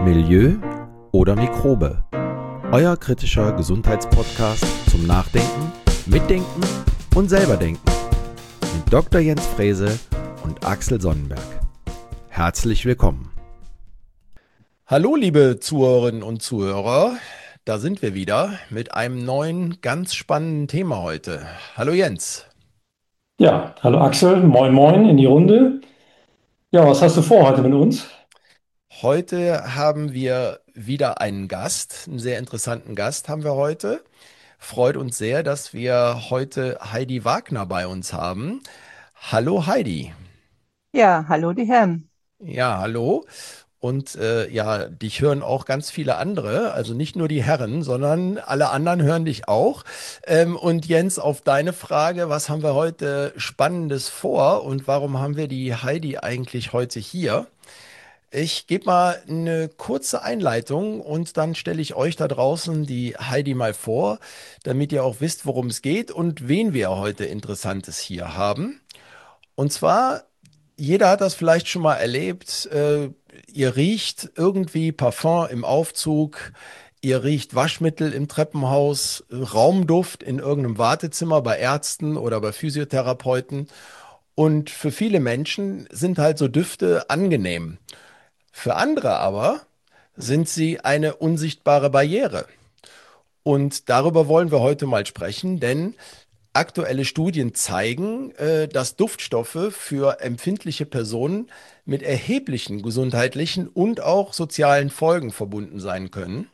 Milieu oder Mikrobe. Euer kritischer Gesundheitspodcast zum Nachdenken, Mitdenken und selberdenken. Mit Dr. Jens Frese und Axel Sonnenberg. Herzlich willkommen. Hallo liebe Zuhörerinnen und Zuhörer, da sind wir wieder mit einem neuen, ganz spannenden Thema heute. Hallo Jens. Ja, hallo Axel, moin moin in die Runde. Ja, was hast du vor heute mit uns? Heute haben wir wieder einen Gast, einen sehr interessanten Gast haben wir heute. Freut uns sehr, dass wir heute Heidi Wagner bei uns haben. Hallo Heidi. Ja, hallo die Herren. Ja, hallo. Und ja, dich hören auch ganz viele andere, also nicht nur die Herren, sondern alle anderen hören dich auch. Und Jens, auf deine Frage, was haben wir heute Spannendes vor und warum haben wir die Heidi eigentlich heute hier? Ich gebe mal eine kurze Einleitung und dann stelle ich euch da draußen die Heidi mal vor, damit ihr auch wisst, worum es geht und wen wir heute Interessantes hier haben. Und zwar, jeder hat das vielleicht schon mal erlebt, ihr riecht irgendwie Parfum im Aufzug, ihr riecht Waschmittel im Treppenhaus, Raumduft in irgendeinem Wartezimmer bei Ärzten oder bei Physiotherapeuten. Und für viele Menschen sind halt so Düfte angenehm. Für andere aber sind sie eine unsichtbare Barriere. Und darüber wollen wir heute mal sprechen, denn aktuelle Studien zeigen, dass Duftstoffe für empfindliche Personen mit erheblichen gesundheitlichen und auch sozialen Folgen verbunden sein können.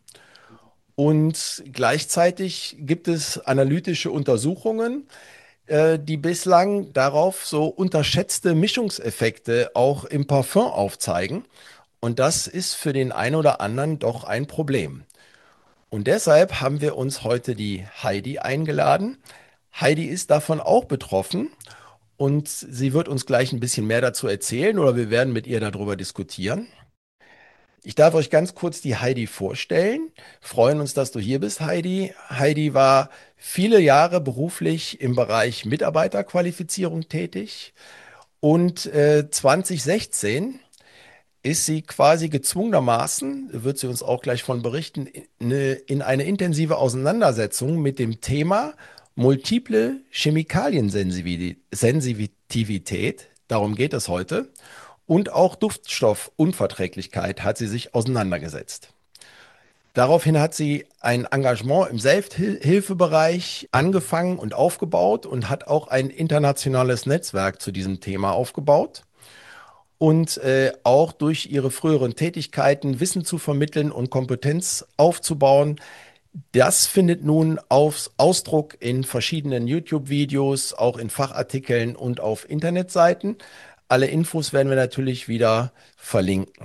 Und gleichzeitig gibt es analytische Untersuchungen, die bislang darauf so unterschätzte Mischungseffekte auch im Parfum aufzeigen. Und das ist für den einen oder anderen doch ein Problem. Und deshalb haben wir uns heute die Heidi eingeladen. Heidi ist davon auch betroffen und sie wird uns gleich ein bisschen mehr dazu erzählen oder wir werden mit ihr darüber diskutieren. Ich darf euch ganz kurz die Heidi vorstellen. Freuen uns, dass du hier bist, Heidi. Heidi war viele Jahre beruflich im Bereich Mitarbeiterqualifizierung tätig und 2016 ist sie quasi gezwungenermaßen, wird sie uns auch gleich von berichten, in eine intensive Auseinandersetzung mit dem Thema multiple Chemikaliensensitivität, darum geht es heute, und auch Duftstoffunverträglichkeit hat sie sich auseinandergesetzt. Daraufhin hat sie ein Engagement im Selbsthilfebereich angefangen und aufgebaut und hat auch ein internationales Netzwerk zu diesem Thema aufgebaut und auch durch ihre früheren Tätigkeiten Wissen zu vermitteln und Kompetenz aufzubauen. Das findet nun Ausdruck in verschiedenen YouTube-Videos, auch in Fachartikeln und auf Internetseiten. Alle Infos werden wir natürlich wieder verlinken.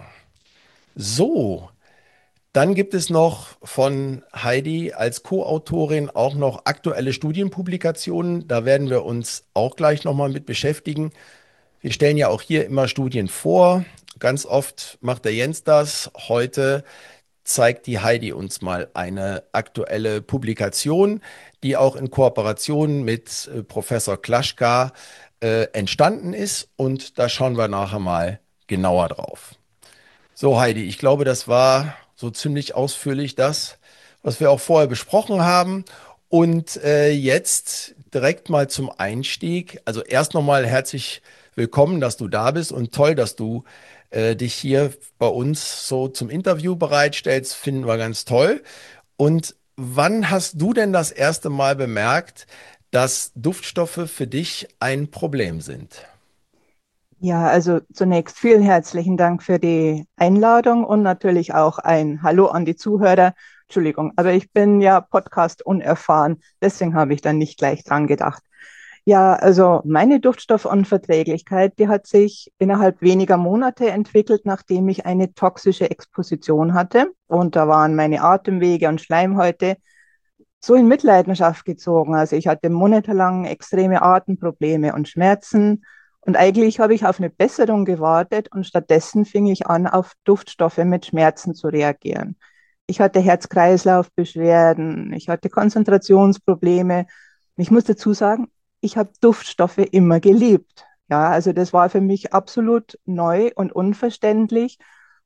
So, dann gibt es noch von Heidi als Co-Autorin auch noch aktuelle Studienpublikationen. Da werden wir uns auch gleich nochmal mit beschäftigen. Wir stellen ja auch hier immer Studien vor. Ganz oft macht der Jens das. Heute zeigt die Heidi uns mal eine aktuelle Publikation, die auch in Kooperation mit Professor Klaschka entstanden ist. Und da schauen wir nachher mal genauer drauf. So, Heidi, ich glaube, das war so ziemlich ausführlich das, was wir auch vorher besprochen haben. Und jetzt direkt mal zum Einstieg. Also erst nochmal herzlich willkommen, dass du da bist und toll, dass du dich hier bei uns so zum Interview bereitstellst. Finden wir ganz toll. Und wann hast du denn das erste Mal bemerkt, dass Duftstoffe für dich ein Problem sind? Ja, also zunächst vielen herzlichen Dank für die Einladung und natürlich auch ein Hallo an die Zuhörer. Entschuldigung, aber ich bin ja Podcast unerfahren, deswegen habe ich dann nicht gleich dran gedacht. Ja, also meine Duftstoffunverträglichkeit, die hat sich innerhalb weniger Monate entwickelt, nachdem ich eine toxische Exposition hatte. Und da waren meine Atemwege und Schleimhäute so in Mitleidenschaft gezogen. Also ich hatte monatelang extreme Atemprobleme und Schmerzen. Und eigentlich habe ich auf eine Besserung gewartet und stattdessen fing ich an, auf Duftstoffe mit Schmerzen zu reagieren. Ich hatte Herz-Kreislauf-Beschwerden, ich hatte Konzentrationsprobleme. Ich muss dazu sagen, ich habe Duftstoffe immer geliebt. Ja, also das war für mich absolut neu und unverständlich.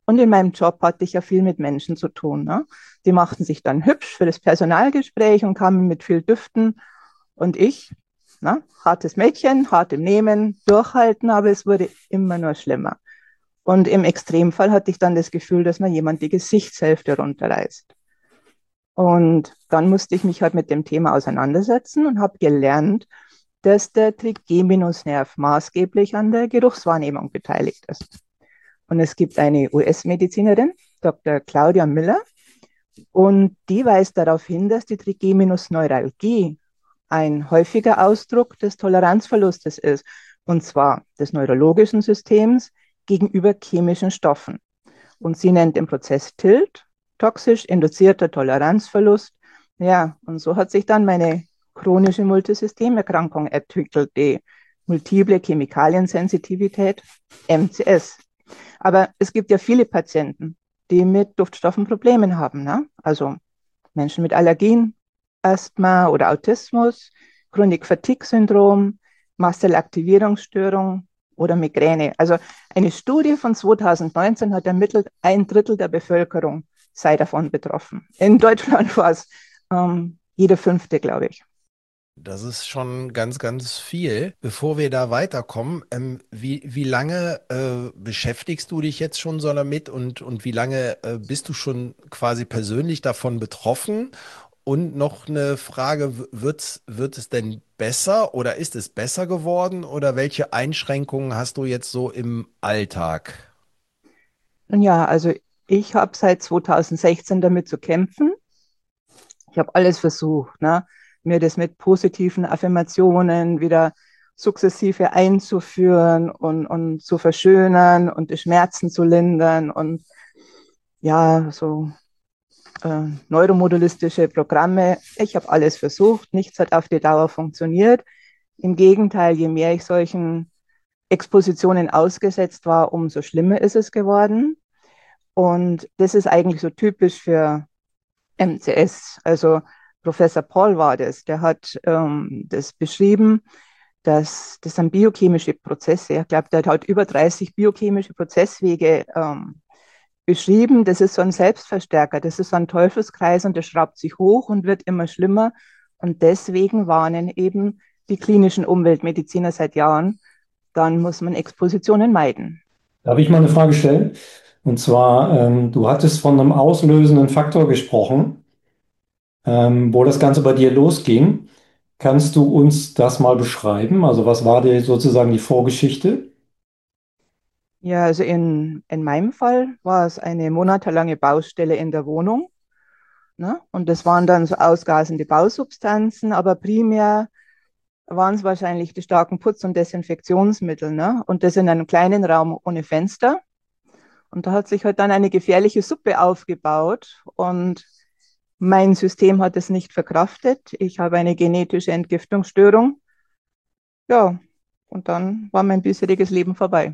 Und in meinem Job hatte ich ja viel mit Menschen zu tun. Ne? Die machten sich dann hübsch für das Personalgespräch und kamen mit viel Düften. Und ich, hartes Mädchen, hart im Nehmen, durchhalten, aber es wurde immer nur schlimmer. Und im Extremfall hatte ich dann das Gefühl, dass mir jemand die Gesichtshälfte runterreißt. Und dann musste ich mich halt mit dem Thema auseinandersetzen und habe gelernt, dass der Trigeminusnerv maßgeblich an der Geruchswahrnehmung beteiligt ist. Und es gibt eine US-Medizinerin, Dr. Claudia Miller, und die weist darauf hin, dass die Trigeminusneuralgie ein häufiger Ausdruck des Toleranzverlustes ist, und zwar des neurologischen Systems gegenüber chemischen Stoffen. Und sie nennt den Prozess TILT, toxisch induzierter Toleranzverlust. Ja, und so hat sich dann meine chronische Multisystemerkrankung entwickelt, die multiple Chemikaliensensitivität, MCS. Aber es gibt ja viele Patienten, die mit Duftstoffen Probleme haben. Ne? Also Menschen mit Allergien, Asthma oder Autismus, Chronik-Fatigue-Syndrom, Mastzellaktivierungsstörung oder Migräne. Also eine Studie von 2019 hat ermittelt, 1/3 der Bevölkerung sei davon betroffen. In Deutschland war es jeder Fünfte, glaube ich. Das ist schon ganz, ganz viel. Bevor wir da weiterkommen, wie lange beschäftigst du dich jetzt schon so damit und wie lange bist du schon quasi persönlich davon betroffen? Und noch eine Frage, wird es denn besser oder ist es besser geworden oder welche Einschränkungen hast du jetzt so im Alltag? Und ja, also ich habe seit 2016 damit zu kämpfen. Ich habe alles versucht, ne? Mir das mit positiven Affirmationen wieder sukzessive einzuführen und zu verschönern und die Schmerzen zu lindern und ja, so neuromodulistische Programme. Ich habe alles versucht, nichts hat auf die Dauer funktioniert. Im Gegenteil, je mehr ich solchen Expositionen ausgesetzt war, umso schlimmer ist es geworden. Und das ist eigentlich so typisch für MCS. Also Professor Paul war das, der hat das beschrieben, dass das sind biochemische Prozesse. Ich glaube, der hat über 30 biochemische Prozesswege beschrieben. Das ist so ein Selbstverstärker, das ist so ein Teufelskreis und der schraubt sich hoch und wird immer schlimmer. Und deswegen warnen eben die klinischen Umweltmediziner seit Jahren, dann muss man Expositionen meiden. Darf ich mal eine Frage stellen? Und zwar, du hattest von einem auslösenden Faktor gesprochen, wo das Ganze bei dir losging. Kannst du uns das mal beschreiben? Also was war dir sozusagen die Vorgeschichte? Ja, also in meinem Fall war es eine monatelange Baustelle in der Wohnung. Ne? Und das waren dann so ausgasende Bausubstanzen, aber primär waren es wahrscheinlich die starken Putz- und Desinfektionsmittel. Ne? Und das in einem kleinen Raum ohne Fenster. Und da hat sich halt dann eine gefährliche Suppe aufgebaut und mein System hat es nicht verkraftet. Ich habe eine genetische Entgiftungsstörung. Ja, und dann war mein bisheriges Leben vorbei.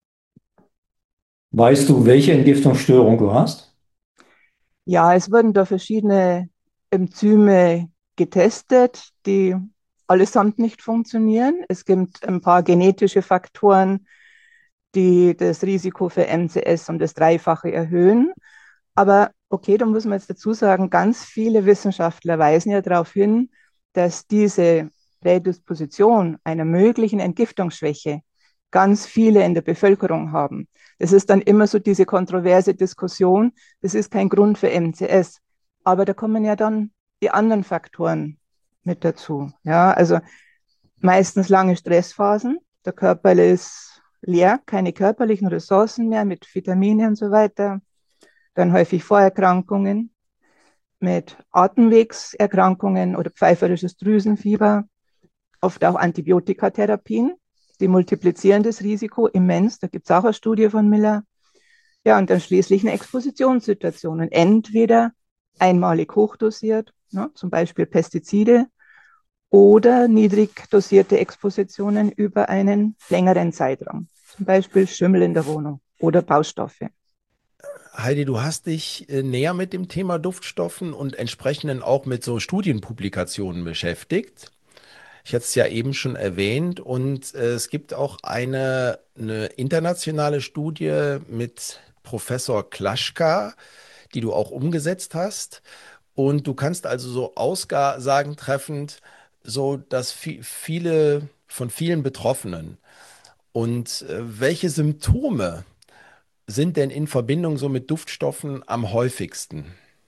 Weißt du, welche Entgiftungsstörung du hast? Ja, es wurden da verschiedene Enzyme getestet, die allesamt nicht funktionieren. Es gibt ein paar genetische Faktoren, die das Risiko für MCS um das Dreifache erhöhen. Aber okay, da muss man jetzt dazu sagen, ganz viele Wissenschaftler weisen ja darauf hin, dass diese Prädisposition einer möglichen Entgiftungsschwäche ganz viele in der Bevölkerung haben. Das ist dann immer so diese kontroverse Diskussion, das ist kein Grund für MCS. Aber da kommen ja dann die anderen Faktoren mit dazu. Ja, also meistens lange Stressphasen. Der Körper ist leer, keine körperlichen Ressourcen mehr mit Vitamine und so weiter. Dann häufig Vorerkrankungen mit Atemwegserkrankungen oder pfeiferisches Drüsenfieber, oft auch Antibiotikatherapien. Die multiplizieren das Risiko immens. Da gibt es auch eine Studie von Miller. Ja, und dann schließlich eine Expositionssituation. Und entweder einmalig hochdosiert, ne, zum Beispiel Pestizide, oder niedrig dosierte Expositionen über einen längeren Zeitraum, zum Beispiel Schimmel in der Wohnung oder Baustoffe. Heidi, du hast dich näher mit dem Thema Duftstoffen und entsprechenden auch mit so Studienpublikationen beschäftigt. Ich hatte es ja eben schon erwähnt und es gibt auch eine internationale Studie mit Professor Klaschka, die du auch umgesetzt hast. Und du kannst also so Aussagen treffend, so dass viele von vielen Betroffenen und welche Symptome sind denn in Verbindung so mit Duftstoffen am häufigsten?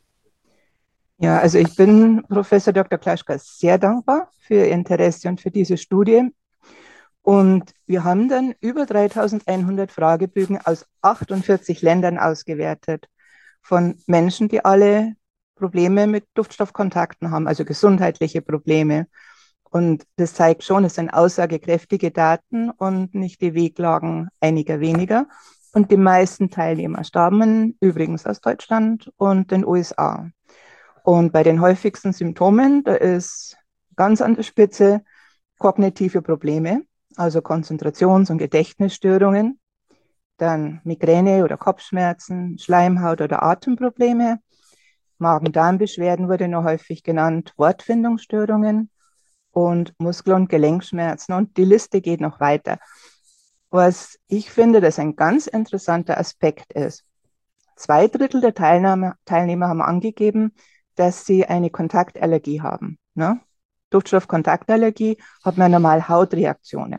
Ja, also ich bin Professor Dr. Klaschka sehr dankbar für Ihr Interesse und für diese Studie. Und wir haben dann über 3100 Fragebögen aus 48 Ländern ausgewertet von Menschen, die alle Probleme mit Duftstoffkontakten haben, also gesundheitliche Probleme. Und das zeigt schon, es sind aussagekräftige Daten und nicht die Wehklagen einiger weniger. Und die meisten Teilnehmer stammen übrigens aus Deutschland und den USA. Und bei den häufigsten Symptomen, da ist ganz an der Spitze kognitive Probleme, also Konzentrations- und Gedächtnisstörungen, dann Migräne oder Kopfschmerzen, Schleimhaut- oder Atemprobleme, Magen-Darm-Beschwerden wurde noch häufig genannt, Wortfindungsstörungen und Muskel- und Gelenkschmerzen. Und die Liste geht noch weiter. Was ich finde, dass ein ganz interessanter Aspekt ist, 2 Drittel der Teilnehmer haben angegeben, dass sie eine Kontaktallergie haben. Ne? Duftstoffkontaktallergie hat man normal Hautreaktionen.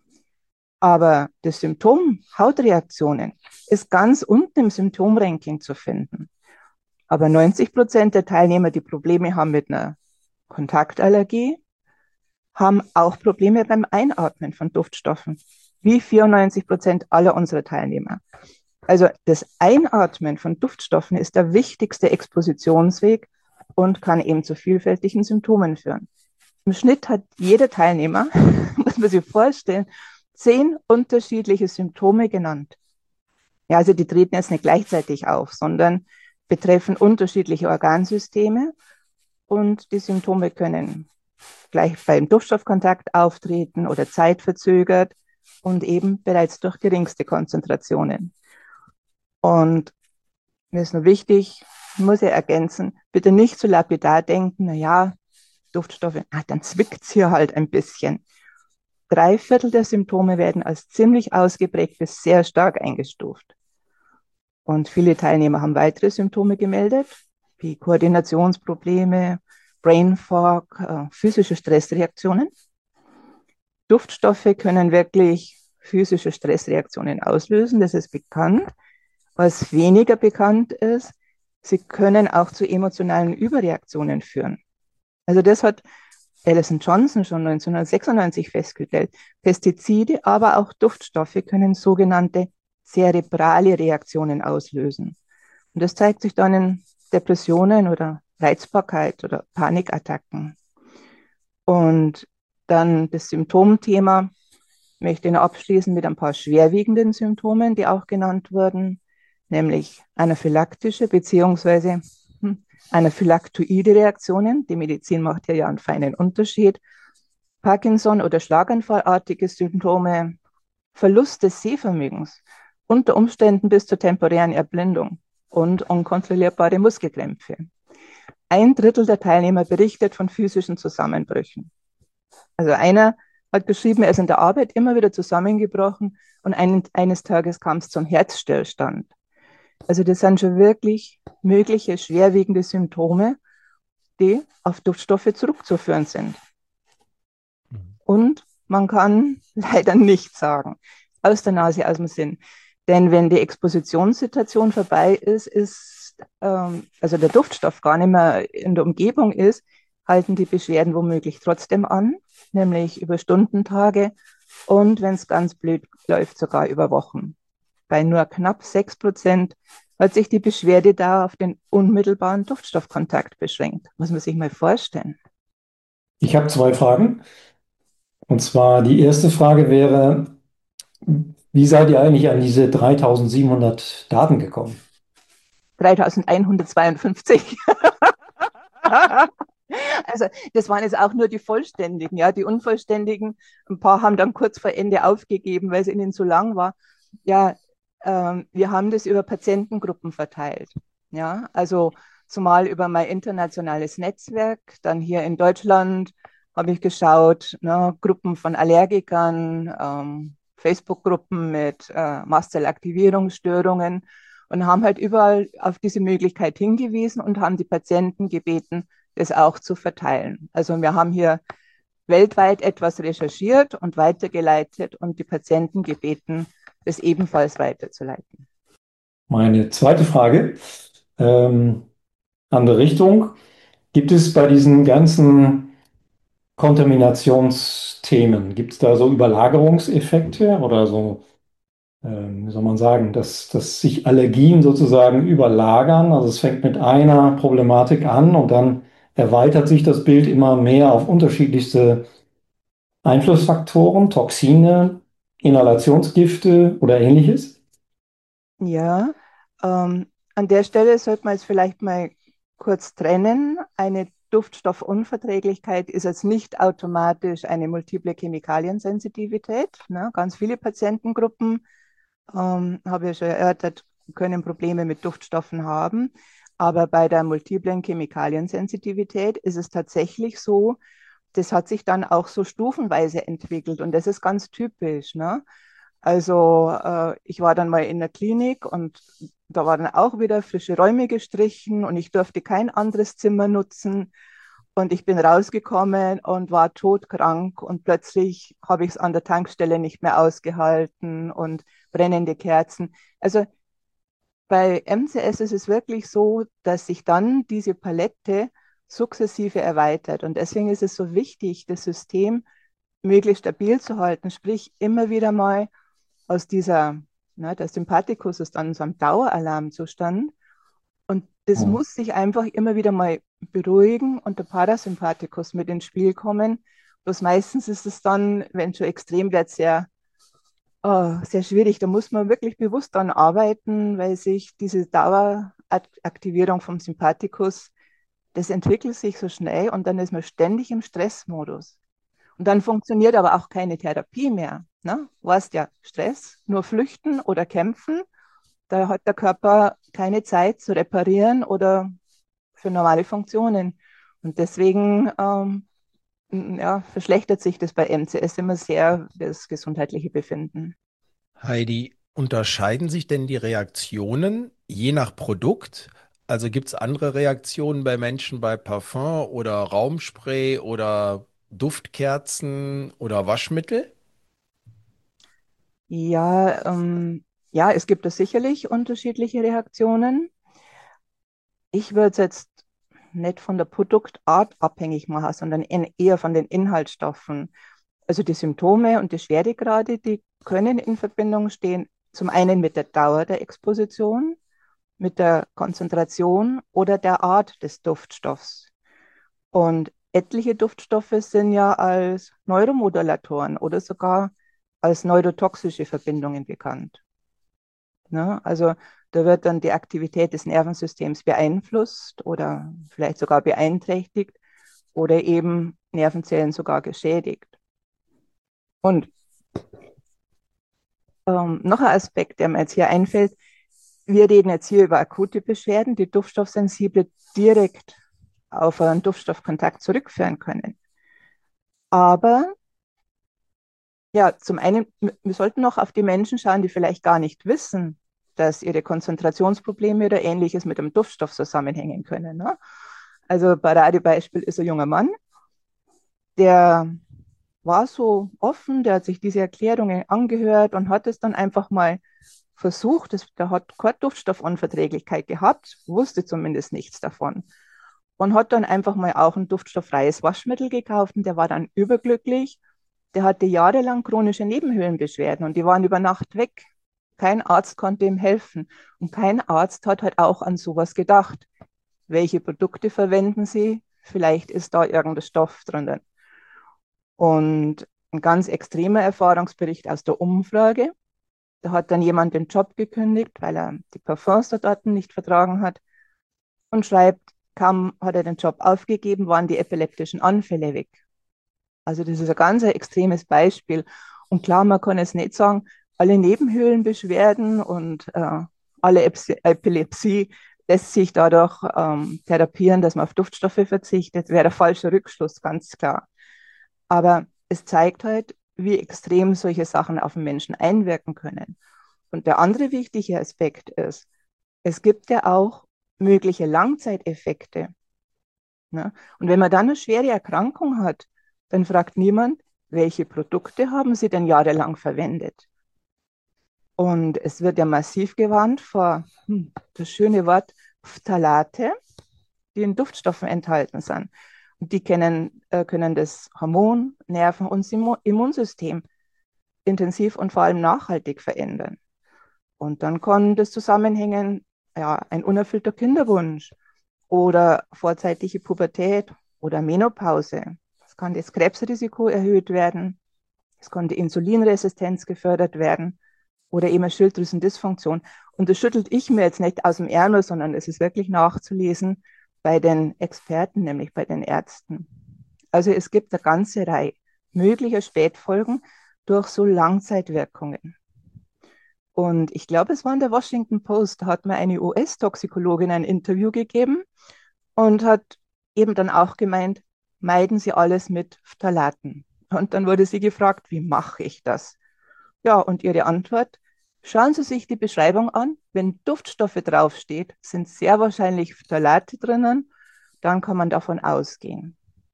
Aber das Symptom Hautreaktionen ist ganz unten im Symptomranking zu finden. Aber 90% der Teilnehmer, die Probleme haben mit einer Kontaktallergie, haben auch Probleme beim Einatmen von Duftstoffen, wie 94% aller unserer Teilnehmer. Also das Einatmen von Duftstoffen ist der wichtigste Expositionsweg und kann eben zu vielfältigen Symptomen führen. Im Schnitt hat jeder Teilnehmer, muss man sich vorstellen, 10 unterschiedliche Symptome genannt. Ja, also die treten jetzt nicht gleichzeitig auf, sondern betreffen unterschiedliche Organsysteme und die Symptome können gleich beim Duftstoffkontakt auftreten oder zeitverzögert und eben bereits durch geringste Konzentrationen. Und mir ist nur wichtig, muss ich ergänzen, bitte nicht so lapidar denken, naja, Duftstoffe, dann zwickt es hier halt ein bisschen. 3/4 der Symptome werden als ziemlich ausgeprägt bis sehr stark eingestuft. Und viele Teilnehmer haben weitere Symptome gemeldet, wie Koordinationsprobleme, Brain Fog, physische Stressreaktionen. Duftstoffe können wirklich physische Stressreaktionen auslösen, das ist bekannt. Was weniger bekannt ist, sie können auch zu emotionalen Überreaktionen führen. Also das hat Alison Johnson schon 1996 festgestellt. Pestizide, aber auch Duftstoffe können sogenannte zerebrale Reaktionen auslösen. Und das zeigt sich dann in Depressionen oder Reizbarkeit oder Panikattacken. Und dann das Symptomthema möchte ich noch abschließen mit ein paar schwerwiegenden Symptomen, die auch genannt wurden, nämlich anaphylaktische bzw. anaphylaktoide Reaktionen. Die Medizin macht hier ja einen feinen Unterschied. Parkinson- oder Schlaganfallartige Symptome, Verlust des Sehvermögens, unter Umständen bis zur temporären Erblindung und unkontrollierbare Muskelkrämpfe. 1/3 der Teilnehmer berichtet von physischen Zusammenbrüchen. Also einer hat beschrieben, er ist in der Arbeit immer wieder zusammengebrochen und eines Tages kam es zum Herzstillstand. Also das sind schon wirklich mögliche schwerwiegende Symptome, die auf Duftstoffe zurückzuführen sind. Und man kann leider nichts sagen. Aus der Nase, aus dem Sinn. Denn wenn die Expositionssituation vorbei ist, also der Duftstoff gar nicht mehr in der Umgebung ist, halten die Beschwerden womöglich trotzdem an, nämlich über Stunden, Tage und wenn es ganz blöd läuft, sogar über Wochen. Bei nur knapp 6% hat sich die Beschwerde da auf den unmittelbaren Duftstoffkontakt beschränkt. Muss man sich mal vorstellen. Ich habe 2 Fragen. Und zwar die erste Frage wäre, wie seid ihr eigentlich an diese 3700 Daten gekommen? 3152. Also das waren jetzt auch nur die Vollständigen, ja, die Unvollständigen. Ein paar haben dann kurz vor Ende aufgegeben, weil es ihnen zu lang war. Ja, wir haben das über Patientengruppen verteilt. Ja, also zumal über mein internationales Netzwerk, dann hier in Deutschland habe ich geschaut, ne, Gruppen von Allergikern, Facebook-Gruppen mit Mastzellaktivierungsstörungen und haben halt überall auf diese Möglichkeit hingewiesen und haben die Patienten gebeten, das auch zu verteilen. Also wir haben hier weltweit etwas recherchiert und weitergeleitet und die Patienten gebeten, das ebenfalls weiterzuleiten. Meine zweite Frage, andere Richtung. Gibt es bei diesen ganzen Kontaminationsthemen, gibt es da so Überlagerungseffekte oder so, wie soll man sagen, dass sich Allergien sozusagen überlagern? Also es fängt mit einer Problematik an und dann erweitert sich das Bild immer mehr auf unterschiedlichste Einflussfaktoren, Toxine, Inhalationsgifte oder ähnliches. Ja, an der Stelle sollte man jetzt vielleicht mal kurz trennen. Eine Duftstoffunverträglichkeit ist jetzt nicht automatisch eine multiple Chemikaliensensitivität. Ne? Ganz viele Patientengruppen, habe ich schon erörtert, können Probleme mit Duftstoffen haben. Aber bei der multiplen Chemikaliensensitivität ist es tatsächlich so, das hat sich dann auch so stufenweise entwickelt und das ist ganz typisch. Ne? Also ich war dann mal in der Klinik und da waren auch wieder frische Räume gestrichen und ich durfte kein anderes Zimmer nutzen. Und ich bin rausgekommen und war todkrank und plötzlich habe ich es an der Tankstelle nicht mehr ausgehalten und brennende Kerzen. Also bei MCS ist es wirklich so, dass sich dann diese Palette sukzessive erweitert. Und deswegen ist es so wichtig, das System möglichst stabil zu halten, sprich immer wieder mal aus dieser, der Sympathikus ist dann so einem Daueralarmzustand und das Hm. muss sich einfach immer wieder mal beruhigen und der Parasympathikus mit ins Spiel kommen. Bloß meistens ist es dann, wenn es schon extrem wird, sehr schwierig. Da muss man wirklich bewusst daran arbeiten, weil sich diese Daueraktivierung vom Sympathikus, das entwickelt sich so schnell und dann ist man ständig im Stressmodus. Und dann funktioniert aber auch keine Therapie mehr. Ne? Du hast ja Stress, nur flüchten oder kämpfen. Da hat der Körper keine Zeit zu reparieren oder für normale Funktionen. Und deswegen ja, verschlechtert sich das bei MCS immer sehr, das gesundheitliche Befinden. Heidi, unterscheiden sich denn die Reaktionen je nach Produkt? Also gibt es andere Reaktionen bei Menschen bei Parfum oder Raumspray oder Duftkerzen oder Waschmittel? Ja, ja, es gibt da sicherlich unterschiedliche Reaktionen. Ich würde es jetzt nicht von der Produktart abhängig machen, sondern eher von den Inhaltsstoffen. Also die Symptome und die Schweregrade, die können in Verbindung stehen, zum einen mit der Dauer der Exposition, mit der Konzentration oder der Art des Duftstoffs. Und etliche Duftstoffe sind ja als Neuromodulatoren oder sogar als neurotoxische Verbindungen bekannt. Ne? Also da wird dann die Aktivität des Nervensystems beeinflusst oder vielleicht sogar beeinträchtigt oder eben Nervenzellen sogar geschädigt. Und noch ein Aspekt, der mir jetzt hier einfällt, wir reden jetzt hier über akute Beschwerden, die Duftstoffsensible direkt auf einen Duftstoffkontakt zurückführen können. Aber ja, zum einen, wir sollten noch auf die Menschen schauen, die vielleicht gar nicht wissen, dass ihre Konzentrationsprobleme oder Ähnliches mit dem Duftstoff zusammenhängen können. Ne? Also Paradebeispiel ist ein junger Mann, der war so offen, der hat sich diese Erklärungen angehört und hat es dann einfach mal versucht. Der hat keine Duftstoffunverträglichkeit gehabt, wusste zumindest nichts davon. Und hat dann einfach mal auch ein duftstofffreies Waschmittel gekauft und der war dann überglücklich. Der hatte jahrelang chronische Nebenhöhlenbeschwerden und die waren über Nacht weg. Kein Arzt konnte ihm helfen und kein Arzt hat halt auch an sowas gedacht. Welche Produkte verwenden sie? Vielleicht ist da irgendein Stoff drin. Und ein ganz extremer Erfahrungsbericht aus der Umfrage. Da hat dann jemand den Job gekündigt, weil er die Parfums dort nicht vertragen hat und schreibt, kaum hat er den Job aufgegeben, waren die epileptischen Anfälle weg. Also das ist ein ganz extremes Beispiel. Und klar, man kann es nicht sagen, alle Nebenhöhlenbeschwerden und alle Epilepsie lässt sich dadurch therapieren, dass man auf Duftstoffe verzichtet, wäre der falsche Rückschluss, ganz klar. Aber es zeigt halt, wie extrem solche Sachen auf den Menschen einwirken können. Und der andere wichtige Aspekt ist, Es gibt ja auch mögliche Langzeiteffekte. Ne? Und wenn man dann eine schwere Erkrankung hat, dann fragt niemand, welche Produkte haben Sie denn jahrelang verwendet? Und es wird ja massiv gewarnt vor das schöne Wort Phthalate, die in Duftstoffen enthalten sind. Und die können das Hormon-, Nerven- und Immunsystem intensiv und vor allem nachhaltig verändern. Und dann kann das zusammenhängen, ja, ein unerfüllter Kinderwunsch oder vorzeitige Pubertät oder Menopause. Es kann das Krebsrisiko erhöht werden. Es kann die Insulinresistenz gefördert werden oder eben eine Schilddrüsendysfunktion. Und das schüttelt ich mir jetzt nicht aus dem Ärmel, sondern es ist wirklich nachzulesen bei den Experten, nämlich bei den Ärzten. Also es gibt eine ganze Reihe möglicher Spätfolgen durch so Langzeitwirkungen. Und ich glaube, es war in der Washington Post, da hat mir eine US-Toxikologin ein Interview gegeben und hat eben dann auch gemeint, meiden Sie alles mit Phthalaten. Und dann wurde sie gefragt, wie mache ich das? Ja, und ihre Antwort, schauen Sie sich die Beschreibung an. Wenn Duftstoffe draufsteht, sind sehr wahrscheinlich Phthalate drinnen. Dann kann man davon ausgehen.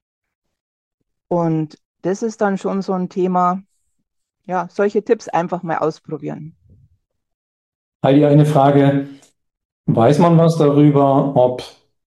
Und das ist dann schon so ein Thema, ja, solche Tipps einfach mal ausprobieren. Heidi, eine Frage. Weiß man was darüber, ob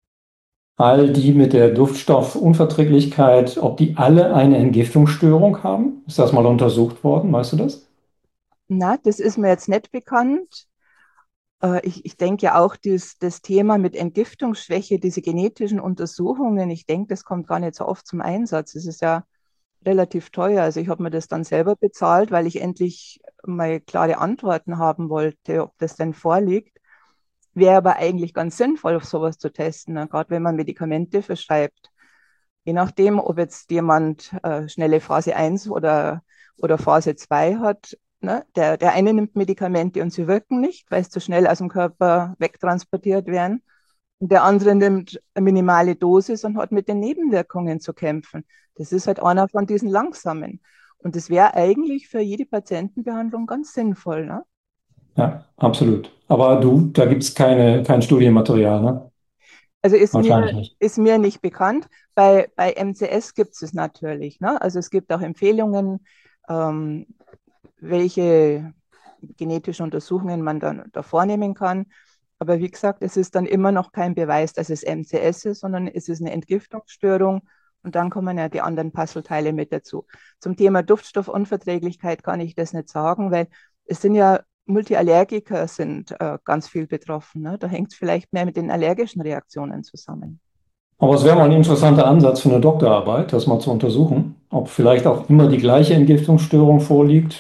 all die mit der Duftstoffunverträglichkeit, ob die alle eine Entgiftungsstörung haben? Ist das mal untersucht worden? Weißt du das? Na, das ist mir jetzt nicht bekannt. Ich denke ja auch, das Thema mit Entgiftungsschwäche, diese genetischen Untersuchungen, ich denke, das kommt gar nicht so oft zum Einsatz. Es ist ja relativ teuer. Also ich habe mir das dann selber bezahlt, weil ich endlich mal klare Antworten haben wollte, ob das denn vorliegt. Wäre aber eigentlich ganz sinnvoll, auf sowas zu testen, ne? Gerade wenn man Medikamente verschreibt. Je nachdem, ob jetzt jemand schnelle Phase 1 oder Phase 2 hat, ne? Der eine nimmt Medikamente und sie wirken nicht, weil es zu schnell aus dem Körper wegtransportiert werden. Und der andere nimmt eine minimale Dosis und hat mit den Nebenwirkungen zu kämpfen. Das ist halt einer von diesen langsamen. Und das wäre eigentlich für jede Patientenbehandlung ganz sinnvoll. Ne? Ja, absolut. Aber du, da gibt es kein Studienmaterial, ne? Also Wahrscheinlich nicht. ist mir nicht bekannt. Bei MCS gibt es natürlich. Ne? Also es gibt auch Empfehlungen, ähm, welche genetischen Untersuchungen man dann da vornehmen kann. Aber wie gesagt, es ist dann immer noch kein Beweis, dass es MCS ist, sondern es ist eine Entgiftungsstörung. Und dann kommen ja die anderen Puzzleteile mit dazu. Zum Thema Duftstoffunverträglichkeit kann ich das nicht sagen, weil es sind ja Multiallergiker sind ganz viel betroffen. Ne? Da hängt es vielleicht mehr mit den allergischen Reaktionen zusammen. Aber es wäre mal ein interessanter Ansatz für eine Doktorarbeit, das mal zu untersuchen, ob vielleicht auch immer die gleiche Entgiftungsstörung vorliegt.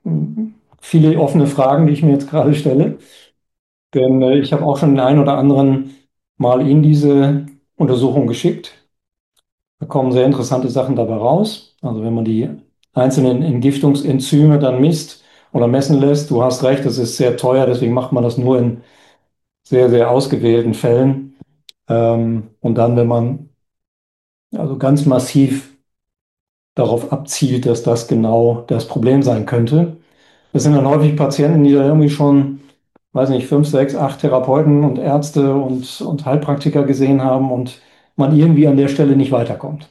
Viele offene Fragen, die ich mir jetzt gerade stelle. Denn ich habe auch schon den einen oder anderen mal in diese Untersuchung geschickt. Da kommen sehr interessante Sachen dabei raus. Also wenn man die einzelnen Entgiftungsenzyme dann misst oder messen lässt, du hast recht, das ist sehr teuer, deswegen macht man das nur in sehr, sehr ausgewählten Fällen. Und dann, wenn man also ganz massiv darauf abzielt, dass das genau das Problem sein könnte. Das sind dann häufig Patienten, die da irgendwie schon, weiß nicht, 5, 6, 8 Therapeuten und Ärzte und Heilpraktiker gesehen haben und man irgendwie an der Stelle nicht weiterkommt.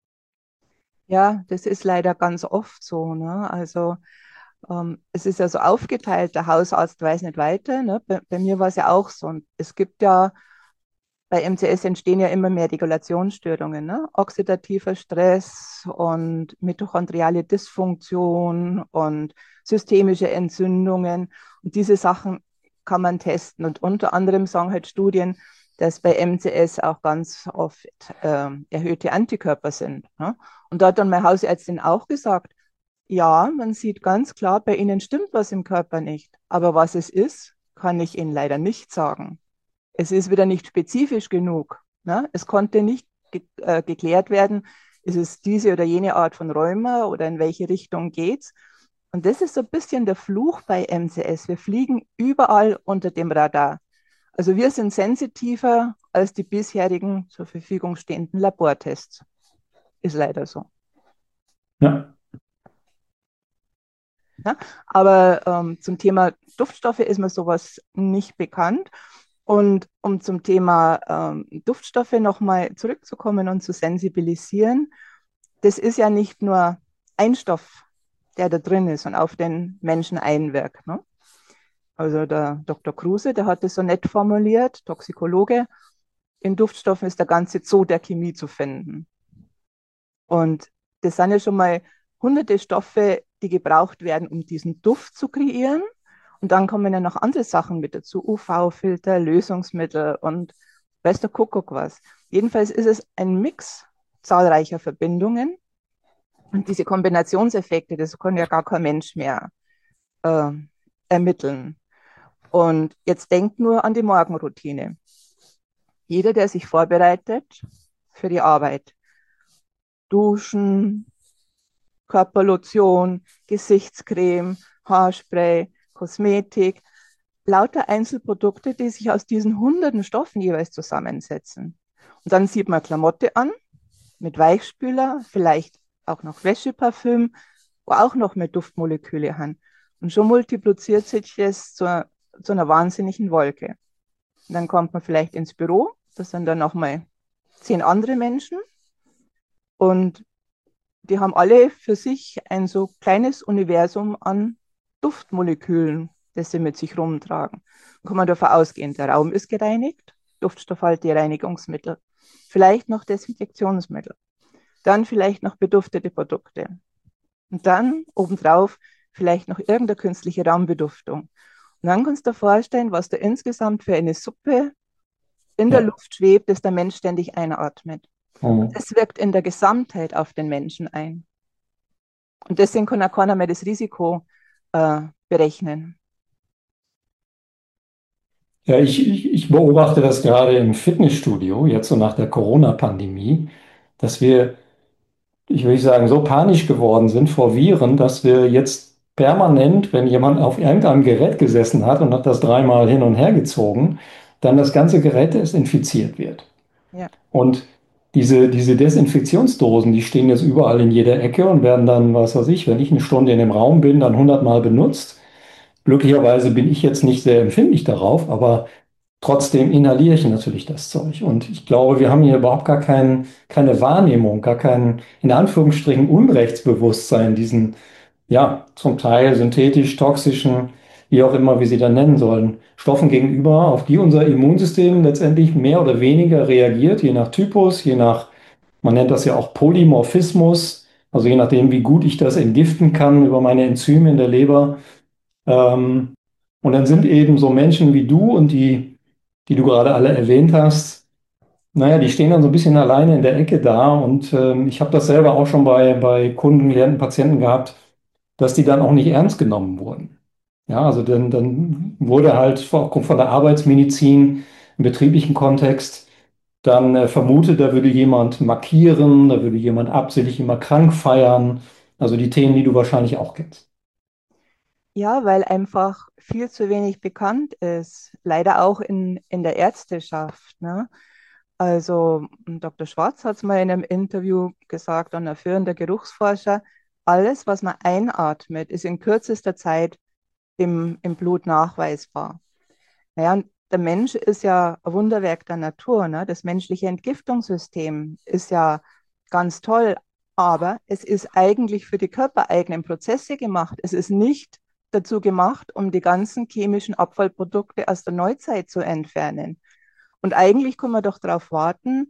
Ja, das ist leider ganz oft so. Ne? Also es ist ja so aufgeteilt, der Hausarzt weiß nicht weiter. Ne? Bei mir war es ja auch so. Und es gibt ja, bei MCS entstehen ja immer mehr Regulationsstörungen, ne? Oxidativer Stress und mitochondriale Dysfunktion und systemische Entzündungen. Und diese Sachen kann man testen. Und unter anderem sagen halt Studien, dass bei MCS auch ganz oft erhöhte Antikörper sind. Ne? Und da hat dann meine Hausärztin auch gesagt, ja, man sieht ganz klar, bei Ihnen stimmt was im Körper nicht. Aber was es ist, kann ich Ihnen leider nicht sagen. Es ist wieder nicht spezifisch genug. Ne? Es konnte nicht geklärt werden, ist es diese oder jene Art von Rheuma oder in welche Richtung geht's. Und das ist so ein bisschen der Fluch bei MCS. Wir fliegen überall unter dem Radar. Also wir sind sensitiver als die bisherigen zur Verfügung stehenden Labortests. Ist leider so. Ja. Ja? Aber zum Thema Duftstoffe ist mir sowas nicht bekannt. Und um zum Thema Duftstoffe nochmal zurückzukommen und zu sensibilisieren, das ist ja nicht nur ein Stoff, der da drin ist und auf den Menschen einwirkt. Ne? Also der Dr. Kruse, der hat das so nett formuliert, Toxikologe, in Duftstoffen ist der ganze Zoo der Chemie zu finden. Und das sind ja schon mal hunderte Stoffe, die gebraucht werden, um diesen Duft zu kreieren. Und dann kommen ja noch andere Sachen mit dazu, UV-Filter, Lösungsmittel und weiß der Kuckuck was. Jedenfalls ist es ein Mix zahlreicher Verbindungen. Und diese Kombinationseffekte, das kann ja gar kein Mensch mehr äh, ermitteln. Und jetzt denkt nur an die Morgenroutine. Jeder, der sich vorbereitet für die Arbeit, duschen, Körperlotion, Gesichtscreme, Haarspray, Kosmetik, lauter Einzelprodukte, die sich aus diesen hunderten Stoffen jeweils zusammensetzen. Und dann sieht man Klamotte an mit Weichspüler, vielleicht auch noch Wäscheparfüm, wo auch noch mehr Duftmoleküle haben. Und schon multipliziert sich das zu einer wahnsinnigen Wolke. Und dann kommt man vielleicht ins Büro, das sind dann nochmal 10 andere Menschen und die haben alle für sich ein so kleines Universum an Duftmolekülen, das sie mit sich rumtragen. Dann kann man davon ausgehen, der Raum ist gereinigt, duftstoffhaltige Reinigungsmittel, vielleicht noch Desinfektionsmittel, dann vielleicht noch beduftete Produkte und dann obendrauf vielleicht noch irgendeine künstliche Raumbeduftung. Und dann kannst du dir vorstellen, was da insgesamt für eine Suppe in der Ja. Luft schwebt, das der Mensch ständig einatmet. Und Mhm. das wirkt in der Gesamtheit auf den Menschen ein. Und deswegen kann auch keiner mehr das Risiko berechnen. Ja, ich beobachte das gerade im Fitnessstudio, jetzt so nach der Corona-Pandemie, dass wir, ich will nicht sagen, so panisch geworden sind vor Viren, dass wir jetzt permanent, wenn jemand auf irgendeinem Gerät gesessen hat und hat das dreimal hin und her gezogen, dann das ganze Gerät desinfiziert wird. Ja. Und diese Desinfektionsdosen, die stehen jetzt überall in jeder Ecke und werden dann, was weiß ich, wenn ich eine Stunde in dem Raum bin, dann 100-mal benutzt. Glücklicherweise bin ich jetzt nicht sehr empfindlich darauf, aber trotzdem inhaliere ich natürlich das Zeug. Und ich glaube, wir haben hier überhaupt gar keine Wahrnehmung, gar kein, in Anführungsstrichen, Unrechtsbewusstsein, diesen, ja, zum Teil synthetisch, toxischen, wie auch immer wir sie dann nennen sollen, Stoffen gegenüber, auf die unser Immunsystem letztendlich mehr oder weniger reagiert, je nach Typus, je nach, man nennt das ja auch Polymorphismus, also je nachdem, wie gut ich das entgiften kann über meine Enzyme in der Leber. Ähm, und dann sind eben so Menschen wie du und die du gerade alle erwähnt hast, naja, die stehen dann so ein bisschen alleine in der Ecke da. Und ich habe das selber auch schon bei Kunden, Klienten, Patienten gehabt, dass die dann auch nicht ernst genommen wurden. Ja, also dann wurde halt von der Arbeitsmedizin im betrieblichen Kontext dann vermutet, da würde jemand markieren, da würde jemand absichtlich immer krank feiern. Also die Themen, die du wahrscheinlich auch kennst. Ja, weil einfach viel zu wenig bekannt ist, leider auch in der Ärzteschaft. Ne? Also Dr. Schwarz hat es mal in einem Interview gesagt, ein führender Geruchsforscher, alles, was man einatmet, ist in kürzester Zeit im Blut nachweisbar. Naja, und der Mensch ist ja ein Wunderwerk der Natur. Ne? Das menschliche Entgiftungssystem ist ja ganz toll, aber es ist eigentlich für die körpereigenen Prozesse gemacht. Es ist nicht dazu gemacht, um die ganzen chemischen Abfallprodukte aus der Neuzeit zu entfernen. Und eigentlich kann man doch darauf warten,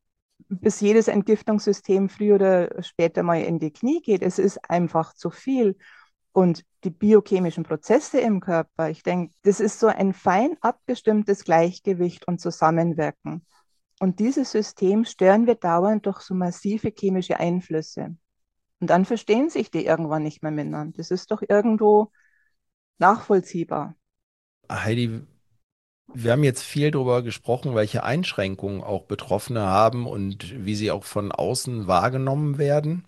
bis jedes Entgiftungssystem früher oder später mal in die Knie geht. Es ist einfach zu viel. Und die biochemischen Prozesse im Körper, ich denke, das ist so ein fein abgestimmtes Gleichgewicht und Zusammenwirken. Und dieses System stören wir dauernd durch so massive chemische Einflüsse. Und dann verstehen sich die irgendwann nicht mehr miteinander. Das ist doch irgendwo nachvollziehbar. Heidi, wir haben jetzt viel darüber gesprochen, welche Einschränkungen auch Betroffene haben und wie sie auch von außen wahrgenommen werden.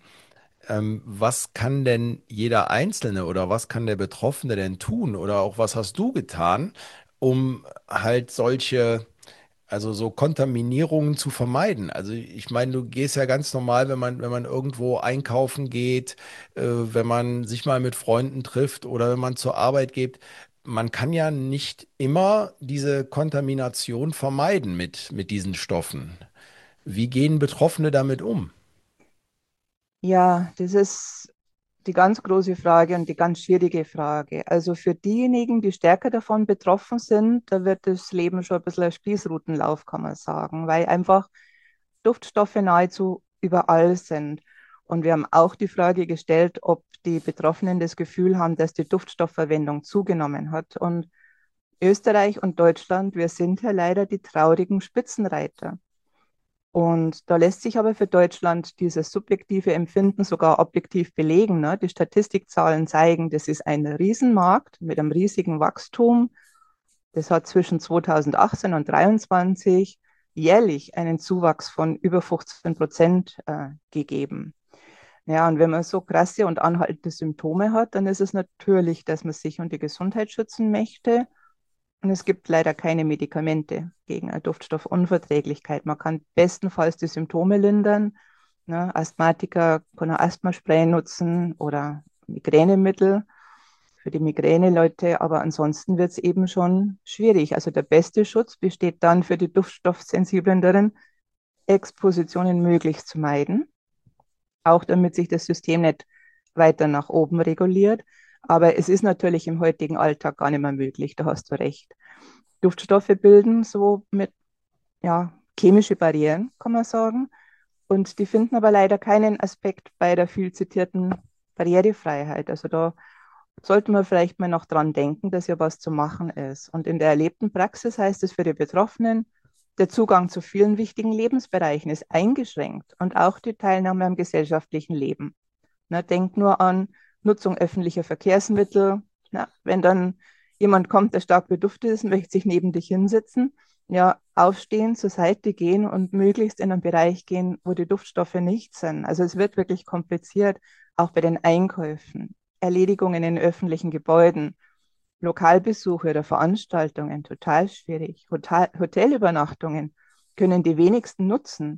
Was kann denn jeder Einzelne oder was kann der Betroffene denn tun oder auch was hast du getan, um halt solche Also so Kontaminierungen zu vermeiden. Also ich meine, du gehst ja ganz normal, wenn man irgendwo einkaufen geht, wenn man sich mal mit Freunden trifft oder wenn man zur Arbeit geht. Man kann ja nicht immer diese Kontamination vermeiden mit diesen Stoffen. Wie gehen Betroffene damit um? Ja, das ist die ganz große Frage und die ganz schwierige Frage. Also für diejenigen, die stärker davon betroffen sind, da wird das Leben schon ein bisschen ein Spießrutenlauf, kann man sagen, weil einfach Duftstoffe nahezu überall sind. Und wir haben auch die Frage gestellt, ob die Betroffenen das Gefühl haben, dass die Duftstoffverwendung zugenommen hat. Und Österreich und Deutschland, wir sind ja leider die traurigen Spitzenreiter. Und da lässt sich aber für Deutschland dieses subjektive Empfinden sogar objektiv belegen. Ne? Die Statistikzahlen zeigen, das ist ein Riesenmarkt mit einem riesigen Wachstum. Das hat zwischen 2018 und 2023 jährlich einen Zuwachs von über 15% gegeben. Ja, und wenn man so krasse und anhaltende Symptome hat, dann ist es natürlich, dass man sich und die Gesundheit schützen möchte. Und es gibt leider keine Medikamente gegen eine Duftstoffunverträglichkeit. Man kann bestenfalls die Symptome lindern. Ne? Asthmatiker können Asthmaspray nutzen oder Migränemittel für die Migräne-Leute, aber ansonsten wird es eben schon schwierig. Also der beste Schutz besteht dann für die Duftstoffsensiblen darin, Expositionen möglichst zu meiden, auch damit sich das System nicht weiter nach oben reguliert. Aber es ist natürlich im heutigen Alltag gar nicht mehr möglich, da hast du recht. Duftstoffe bilden so mit, ja, chemische Barrieren, kann man sagen. Und die finden aber leider keinen Aspekt bei der viel zitierten Barrierefreiheit. Also da sollte man vielleicht mal noch dran denken, dass ja was zu machen ist. Und in der erlebten Praxis heißt es für die Betroffenen, der Zugang zu vielen wichtigen Lebensbereichen ist eingeschränkt und auch die Teilnahme am gesellschaftlichen Leben. Na, denk nur an Nutzung öffentlicher Verkehrsmittel. Na, wenn dann jemand kommt, der stark beduftet ist, möchte sich neben dich hinsetzen, ja, aufstehen, zur Seite gehen und möglichst in einen Bereich gehen, wo die Duftstoffe nicht sind. Also es wird wirklich kompliziert, auch bei den Einkäufen, Erledigungen in öffentlichen Gebäuden, Lokalbesuche oder Veranstaltungen, total schwierig. Hotelübernachtungen können die wenigsten nutzen.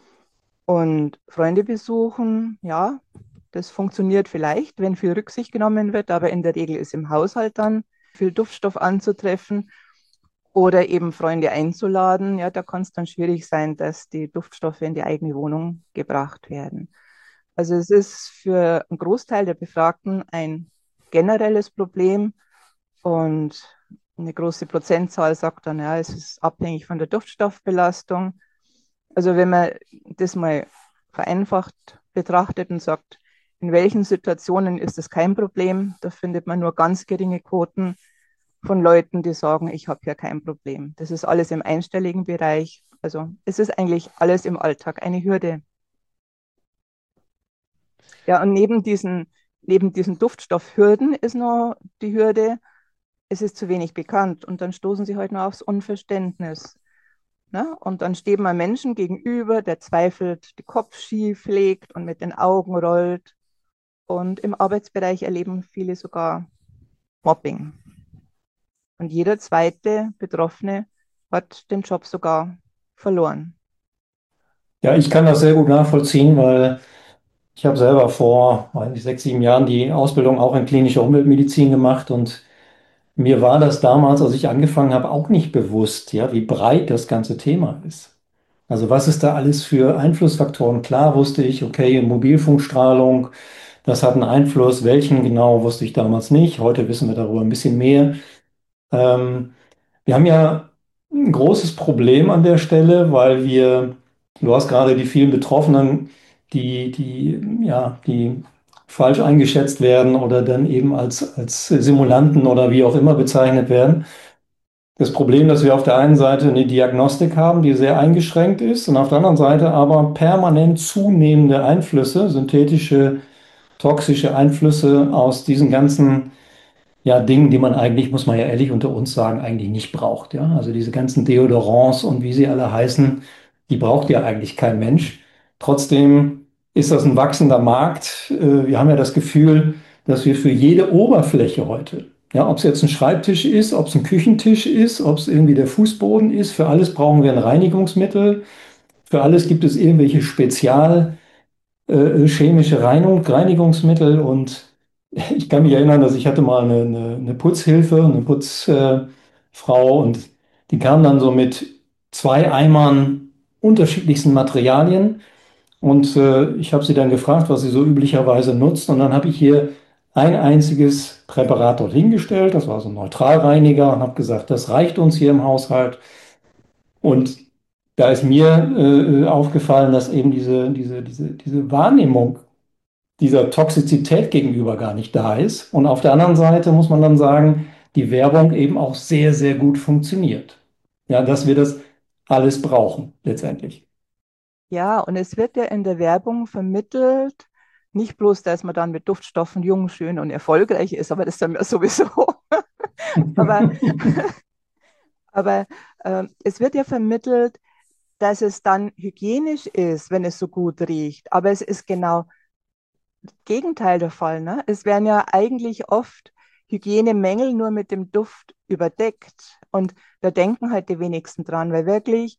Und Freunde besuchen, ja, das funktioniert vielleicht, wenn viel Rücksicht genommen wird, aber in der Regel ist im Haushalt dann viel Duftstoff anzutreffen oder eben Freunde einzuladen. Ja, da kann es dann schwierig sein, dass die Duftstoffe in die eigene Wohnung gebracht werden. Also es ist für einen Großteil der Befragten ein generelles Problem und eine große Prozentzahl sagt dann, ja, es ist abhängig von der Duftstoffbelastung. Also wenn man das mal vereinfacht betrachtet und sagt, in welchen Situationen ist das kein Problem, da findet man nur ganz geringe Quoten von Leuten, die sagen, ich habe hier kein Problem. Das ist alles im einstelligen Bereich. Also es ist eigentlich alles im Alltag eine Hürde. Ja, und neben diesen Duftstoffhürden ist noch die Hürde, es ist zu wenig bekannt. Und dann stoßen sie halt nur aufs Unverständnis. Ne? Und dann steht man Menschen gegenüber, der zweifelt, den Kopf schief legt und mit den Augen rollt. Und im Arbeitsbereich erleben viele sogar Mobbing. Und jeder zweite Betroffene hat den Job sogar verloren. Ja, ich kann das sehr gut nachvollziehen, weil ich habe selber vor, weiß nicht, 6, 7 Jahren die Ausbildung auch in klinischer Umweltmedizin gemacht und mir war das damals, als ich angefangen habe, auch nicht bewusst, ja, wie breit das ganze Thema ist. Also was ist da alles für Einflussfaktoren? Klar wusste ich, okay, Mobilfunkstrahlung, das hat einen Einfluss. Welchen genau wusste ich damals nicht. Heute wissen wir darüber ein bisschen mehr. Ähm, Wir haben ja ein großes Problem an der Stelle, weil du hast gerade die vielen Betroffenen, die falsch eingeschätzt werden oder dann eben als Simulanten oder wie auch immer bezeichnet werden. Das Problem, dass wir auf der einen Seite eine Diagnostik haben, die sehr eingeschränkt ist und auf der anderen Seite aber permanent zunehmende Einflüsse, synthetische, toxische Einflüsse aus diesen ganzen Dingen, die man eigentlich, muss man ja ehrlich unter uns sagen, eigentlich nicht braucht. Ja? Also diese ganzen Deodorants und wie sie alle heißen, die braucht ja eigentlich kein Mensch. Trotzdem ist das ein wachsender Markt. Wir haben ja das Gefühl, dass wir für jede Oberfläche heute Ja, ob es jetzt ein Schreibtisch ist, ob es ein Küchentisch ist, ob es irgendwie der Fußboden ist, für alles brauchen wir ein Reinigungsmittel. Für alles gibt es irgendwelche chemische Reinigungsmittel und ich kann mich erinnern, dass ich hatte mal eine Putzhilfe, eine Putzfrau und die kam dann so mit 2 Eimern unterschiedlichsten Materialien und ich habe sie dann gefragt, was sie so üblicherweise nutzt und dann habe ich hier ein einziges Präparat dort hingestellt, das war so ein Neutralreiniger und habe gesagt, das reicht uns hier im Haushalt und da ist mir aufgefallen, dass eben diese Wahrnehmung dieser Toxizität gegenüber gar nicht da ist. Und auf der anderen Seite muss man dann sagen, die Werbung eben auch sehr, sehr gut funktioniert. Ja, dass wir das alles brauchen, letztendlich. Ja, und es wird ja in der Werbung vermittelt, nicht bloß, dass man dann mit Duftstoffen jung, schön und erfolgreich ist, aber das sind wir sowieso. Aber, aber es wird ja vermittelt, dass es dann hygienisch ist, wenn es so gut riecht. Aber es ist genau das Gegenteil der Fall. Ne? Es werden ja eigentlich oft Hygienemängel nur mit dem Duft überdeckt. Und da denken halt die wenigsten dran, weil wirklich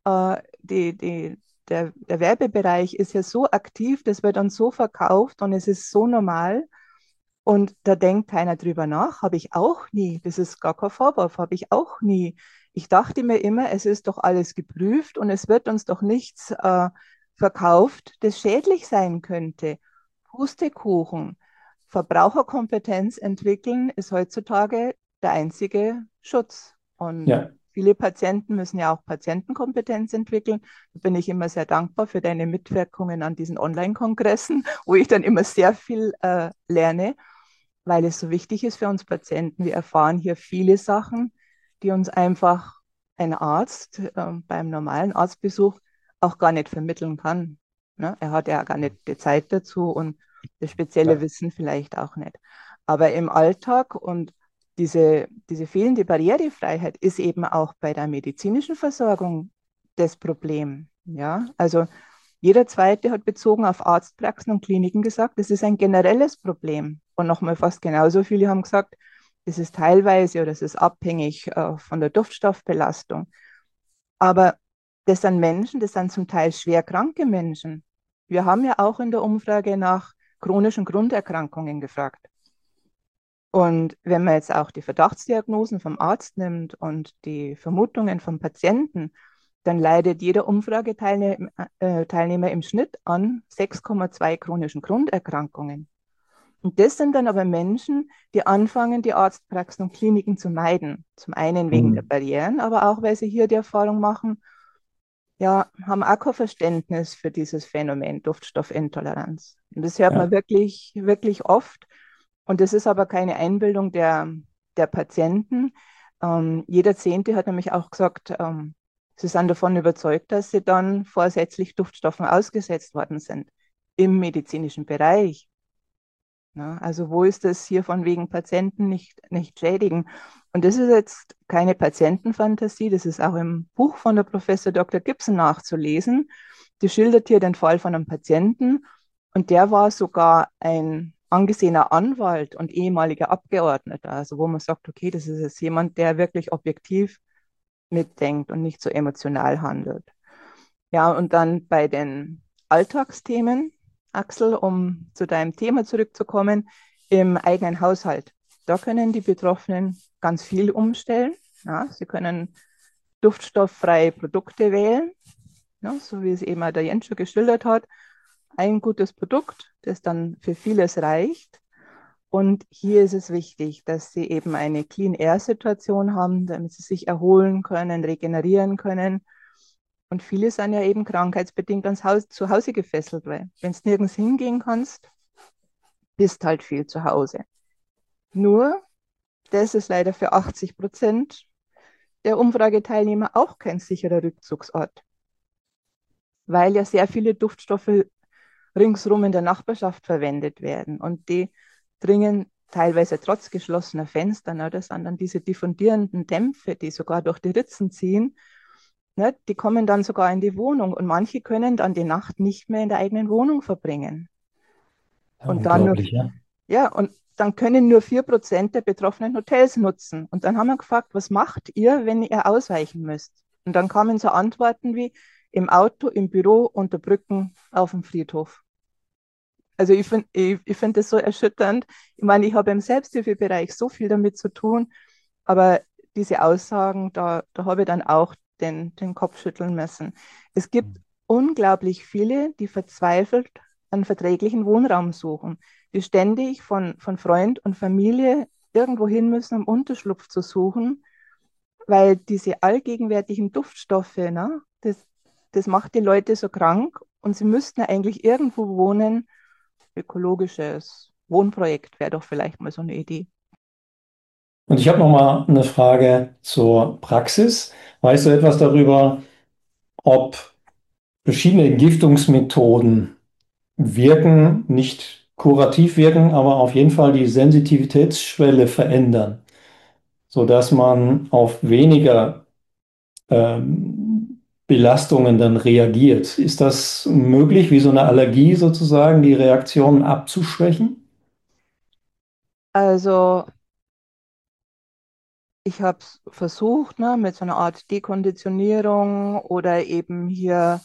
der Werbebereich ist ja so aktiv, das wird dann so verkauft und es ist so normal. Und da denkt keiner drüber nach, habe ich auch nie. Das ist gar kein Vorwurf, habe ich auch nie. Ich dachte mir immer, es ist doch alles geprüft und es wird uns doch nichts verkauft, das schädlich sein könnte. Pustekuchen. Verbraucherkompetenz entwickeln ist heutzutage der einzige Schutz. Und Ja, viele Patienten müssen ja auch Patientenkompetenz entwickeln. Da bin ich immer sehr dankbar für deine Mitwirkungen an diesen Online-Kongressen, wo ich dann immer sehr viel lerne, weil es so wichtig ist für uns Patienten. Wir erfahren hier viele Sachen, die uns einfach ein Arzt beim normalen Arztbesuch auch gar nicht vermitteln kann. Ne? Er hat ja gar nicht die Zeit dazu und das spezielle ja, Wissen vielleicht auch nicht. Aber im Alltag und diese fehlende Barrierefreiheit ist eben auch bei der medizinischen Versorgung das Problem. Ja, also jeder Zweite hat bezogen auf Arztpraxen und Kliniken gesagt, das ist ein generelles Problem. Und nochmal fast genauso viele haben gesagt, das ist teilweise oder das ist abhängig von der Duftstoffbelastung. Aber das sind Menschen, das sind zum Teil schwer kranke Menschen. Wir haben ja auch in der Umfrage nach chronischen Grunderkrankungen gefragt. Und wenn man jetzt auch die Verdachtsdiagnosen vom Arzt nimmt und die Vermutungen vom Patienten, dann leidet jeder Umfrageteilnehmer im Schnitt an 6,2 chronischen Grunderkrankungen. Und das sind dann aber Menschen, die anfangen, die Arztpraxen und Kliniken zu meiden. Zum einen wegen der hm, Barrieren, aber auch, weil sie hier die Erfahrung machen, ja, haben auch kein Verständnis für dieses Phänomen Duftstoffintoleranz. Und das hört man ja, wirklich, wirklich oft. Und das ist aber keine Einbildung der Patienten. Jeder Zehnte hat nämlich auch gesagt, sie sind davon überzeugt, dass sie dann vorsätzlich Duftstoffen ausgesetzt worden sind im medizinischen Bereich. Ja, also wo ist das hier von wegen Patienten nicht schädigen? Und das ist jetzt keine Patientenfantasie, das ist auch im Buch von der Professor Dr. Gibson nachzulesen. Die schildert hier den Fall von einem Patienten und der war sogar ein angesehener Anwalt und ehemaliger Abgeordneter, also wo man sagt, okay, das ist jetzt jemand, der wirklich objektiv mitdenkt und nicht so emotional handelt. Ja, und dann bei den Alltagsthemen, Axel, um zu deinem Thema zurückzukommen, im eigenen Haushalt. Da können die Betroffenen ganz viel umstellen. Ja, sie können duftstofffreie Produkte wählen, ja, so wie es eben auch der Jens schon geschildert hat. Ein gutes Produkt, das dann für vieles reicht. Und hier ist es wichtig, dass sie eben eine Clean-Air-Situation haben, damit sie sich erholen können, regenerieren können. Und viele sind ja eben krankheitsbedingt zu Hause gefesselt, weil wenn du nirgends hingehen kannst, bist halt viel zu Hause. Nur, das ist leider für 80% der Umfrageteilnehmer auch kein sicherer Rückzugsort, weil ja sehr viele Duftstoffe ringsrum in der Nachbarschaft verwendet werden. Und die dringen teilweise trotz geschlossener Fenster, ne, das sind dann diese diffundierenden Dämpfe, die sogar durch die Ritzen ziehen, ne, die kommen dann sogar in die Wohnung und manche können dann die Nacht nicht mehr in der eigenen Wohnung verbringen. ja, Und dann noch, unglaublich, ja. ja, und dann können nur 4% der betroffenen Hotels nutzen. Und dann haben wir gefragt, was macht ihr, wenn ihr ausweichen müsst? Und dann kamen so Antworten wie im Auto, im Büro, unter Brücken, auf dem Friedhof. Also ich find das so erschütternd. Ich meine, ich habe im Selbsthilfebereich so viel damit zu tun, aber diese Aussagen, da habe ich dann auch den Kopf schütteln müssen. Es gibt unglaublich viele, die verzweifelt einen verträglichen Wohnraum suchen, die ständig von Freund und Familie irgendwo hin müssen, um Unterschlupf zu suchen, weil diese allgegenwärtigen Duftstoffe, ne, das macht die Leute so krank und sie müssten eigentlich irgendwo wohnen. Ökologisches Wohnprojekt wäre doch vielleicht mal so eine Idee. Und ich habe noch mal eine Frage zur Praxis. Weißt du etwas darüber, ob verschiedene Entgiftungsmethoden wirken, nicht kurativ wirken, aber auf jeden Fall die Sensitivitätsschwelle verändern, sodass man auf weniger Belastungen dann reagiert? Ist das möglich, wie so eine Allergie sozusagen, die Reaktionen abzuschwächen? Also ich habe es versucht, ne, mit so einer Art Dekonditionierung oder eben hier,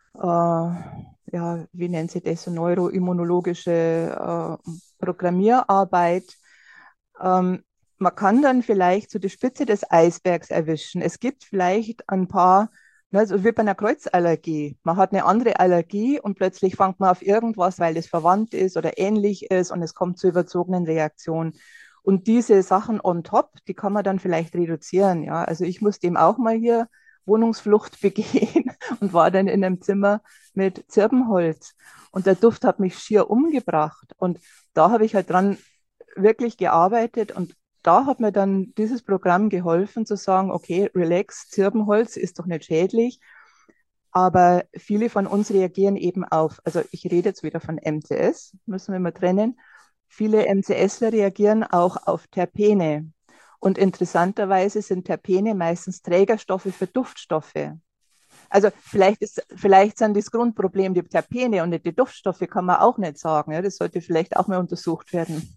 ja, wie nennt sie das, so neuroimmunologische Programmierarbeit. Man kann dann vielleicht so die Spitze des Eisbergs erwischen. Es gibt vielleicht ein paar, ne, so wie bei einer Kreuzallergie. Man hat eine andere Allergie und plötzlich fängt man auf irgendwas, weil es verwandt ist oder ähnlich ist und es kommt zu überzogenen Reaktionen. Und diese Sachen on top, die kann man dann vielleicht reduzieren. Ja? Also ich musste eben auch mal hier Wohnungsflucht begehen und war dann in einem Zimmer mit Zirbenholz. Und der Duft hat mich schier umgebracht. Und da habe ich halt dran wirklich gearbeitet und da hat mir dann dieses Programm geholfen zu sagen, okay, relax, Zirbenholz ist doch nicht schädlich, aber viele von uns reagieren eben auf, also ich rede jetzt wieder von MCS, müssen wir mal trennen, viele MCSler reagieren auch auf Terpene. Und interessanterweise sind Terpene meistens Trägerstoffe für Duftstoffe. Also vielleicht sind das Grundproblem die Terpene und nicht die Duftstoffe, kann man auch nicht sagen. Ja, das sollte vielleicht auch mal untersucht werden.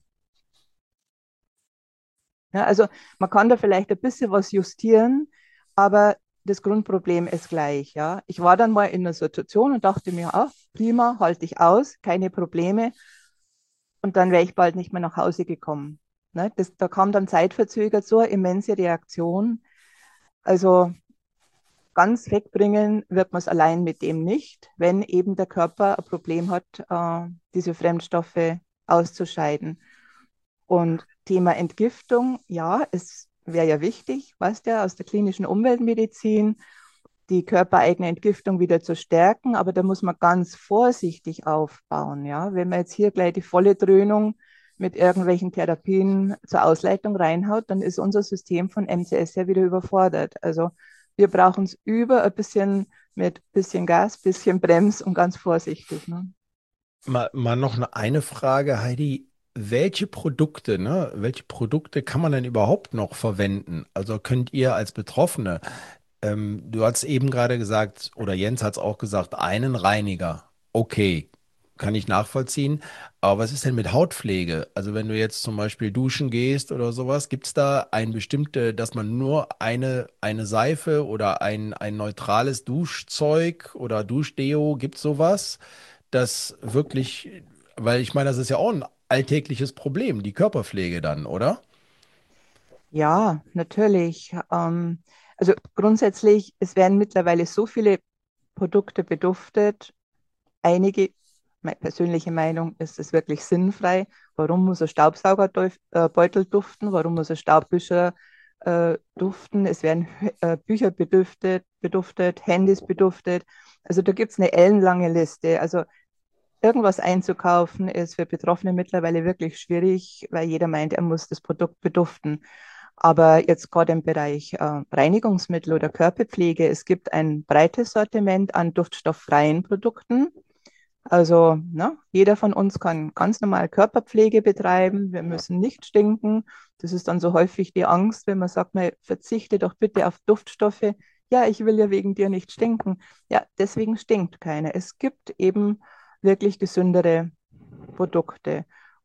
Ja, also man kann da vielleicht ein bisschen was justieren, aber das Grundproblem ist gleich. Ja. Ich war dann mal in einer Situation und dachte mir, ah, prima, halte ich aus, keine Probleme. Und dann wäre ich bald nicht mehr nach Hause gekommen. Ne? Da kam dann zeitverzögert so eine immense Reaktion. Also ganz wegbringen wird man es allein mit dem nicht, wenn eben der Körper ein Problem hat, diese Fremdstoffe auszuscheiden. Und Thema Entgiftung, ja, es wäre ja wichtig, weißt du, aus der klinischen Umweltmedizin, die körpereigene Entgiftung wieder zu stärken, aber da muss man ganz vorsichtig aufbauen, ja. Wenn man jetzt hier gleich die volle Dröhnung mit irgendwelchen Therapien zur Ausleitung reinhaut, dann ist unser System von MCS ja wieder überfordert. Also wir brauchen es über ein bisschen mit bisschen Gas, bisschen Brems und ganz vorsichtig. Ne? Mal noch eine Frage, Heidi. Welche Produkte kann man denn überhaupt noch verwenden? Also könnt ihr als Betroffene, du hast eben gerade gesagt, oder Jens hat es auch gesagt, einen Reiniger. Okay, kann ich nachvollziehen. Aber was ist denn mit Hautpflege? Also wenn du jetzt zum Beispiel duschen gehst oder sowas, gibt es da dass man nur eine Seife oder ein neutrales Duschzeug oder Duschdeo, gibt es sowas? Das wirklich, weil ich meine, das ist ja auch ein alltägliches Problem, die Körperpflege dann, oder? Ja, natürlich. Also grundsätzlich, es werden mittlerweile so viele Produkte beduftet. Einige, meine persönliche Meinung, ist es wirklich sinnfrei. Warum muss ein Staubsaugerbeutel duften? Warum muss ein Staubwischer duften? Es werden Bücher beduftet, Handys beduftet. Also da gibt es eine ellenlange Liste. Also irgendwas einzukaufen ist für Betroffene mittlerweile wirklich schwierig, weil jeder meint, er muss das Produkt beduften. Aber jetzt gerade im Bereich Reinigungsmittel oder Körperpflege, es gibt ein breites Sortiment an duftstofffreien Produkten. Also jeder von uns kann ganz normal Körperpflege betreiben. Wir müssen nicht stinken. Das ist dann so häufig die Angst, wenn man sagt, man verzichte doch bitte auf Duftstoffe. Ja, ich will ja wegen dir nicht stinken. Ja, deswegen stinkt keiner. Es gibt eben wirklich gesündere Produkte.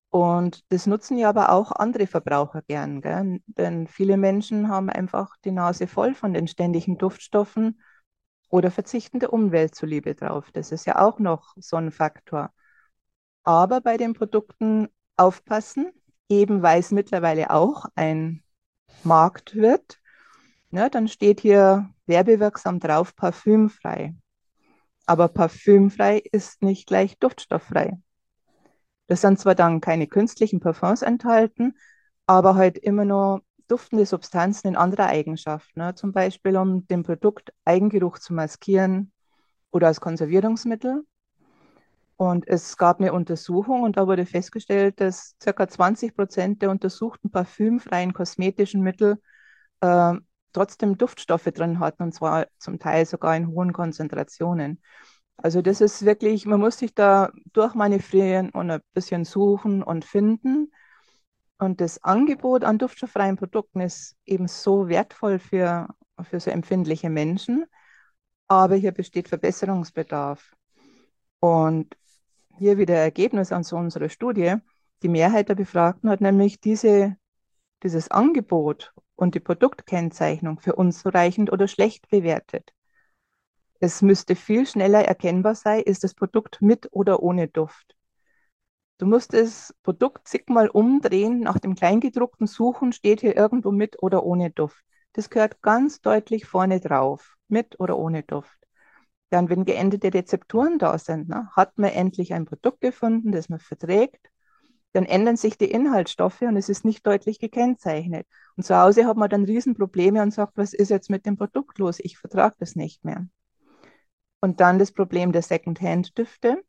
Und das nutzen ja aber auch andere Verbraucher gern, gell? Denn viele Menschen haben einfach die Nase voll von den ständigen Duftstoffen oder verzichten der Umwelt zuliebe drauf. Das ist ja auch noch so ein Faktor. Aber bei den Produkten aufpassen, eben weil es mittlerweile auch ein Markt wird. Ne, dann steht hier werbewirksam drauf, parfümfrei. Aber parfümfrei ist nicht gleich duftstofffrei. Das sind zwar dann keine künstlichen Parfums enthalten, aber halt immer nur duftende Substanzen in anderer Eigenschaft. Ne? Zum Beispiel, um dem Produkt Eigengeruch zu maskieren oder als Konservierungsmittel. Und es gab eine Untersuchung und da wurde festgestellt, dass ca. 20% der untersuchten parfümfreien kosmetischen Mittel äh, trotzdem Duftstoffe drin hatten und zwar zum Teil sogar in hohen Konzentrationen. Also das ist wirklich, man muss sich da durchmanövrieren und ein bisschen suchen und finden. Und das Angebot an duftstofffreien Produkten ist eben so wertvoll für so empfindliche Menschen, aber hier besteht Verbesserungsbedarf. Und hier wieder Ergebnis an so unserer Studie. Die Mehrheit der Befragten hat nämlich dieses Angebot und die Produktkennzeichnung für unzureichend oder schlecht bewertet. Es müsste viel schneller erkennbar sein, ist das Produkt mit oder ohne Duft. Du musst das Produkt zigmal umdrehen, nach dem Kleingedruckten suchen, steht hier irgendwo mit oder ohne Duft. Das gehört ganz deutlich vorne drauf, mit oder ohne Duft. Dann, wenn geänderte Rezepturen da sind, ne, hat man endlich ein Produkt gefunden, das man verträgt, dann ändern sich die Inhaltsstoffe und es ist nicht deutlich gekennzeichnet. Und zu Hause hat man dann Riesenprobleme und sagt, was ist jetzt mit dem Produkt los? Ich vertrage das nicht mehr. Und dann das Problem der Secondhand-Düfte.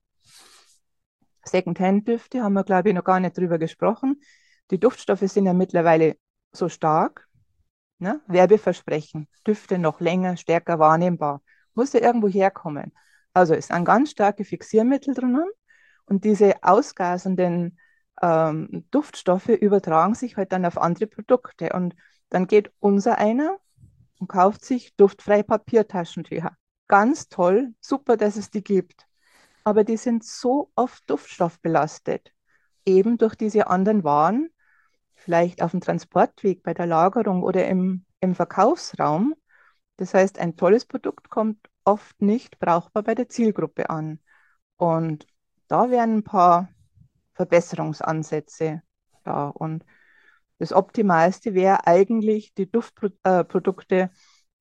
Secondhand-Düfte haben wir, glaube ich, noch gar nicht drüber gesprochen. Die Duftstoffe sind ja mittlerweile so stark, ne? Werbeversprechen, Düfte noch länger, stärker wahrnehmbar. Muss ja irgendwo herkommen. Also ist ein ganz starke Fixiermittel drinnen und diese ausgasenden Duftstoffe übertragen sich halt dann auf andere Produkte. Und dann geht unser einer und kauft sich duftfreie Papiertaschentücher. Ganz toll, super, dass es die gibt. Aber die sind so oft duftstoffbelastet, eben durch diese anderen Waren, vielleicht auf dem Transportweg, bei der Lagerung oder im Verkaufsraum. Das heißt, ein tolles Produkt kommt oft nicht brauchbar bei der Zielgruppe an. Und da wären ein paar Verbesserungsansätze da. Und das Optimalste wäre eigentlich, die Duftprodukte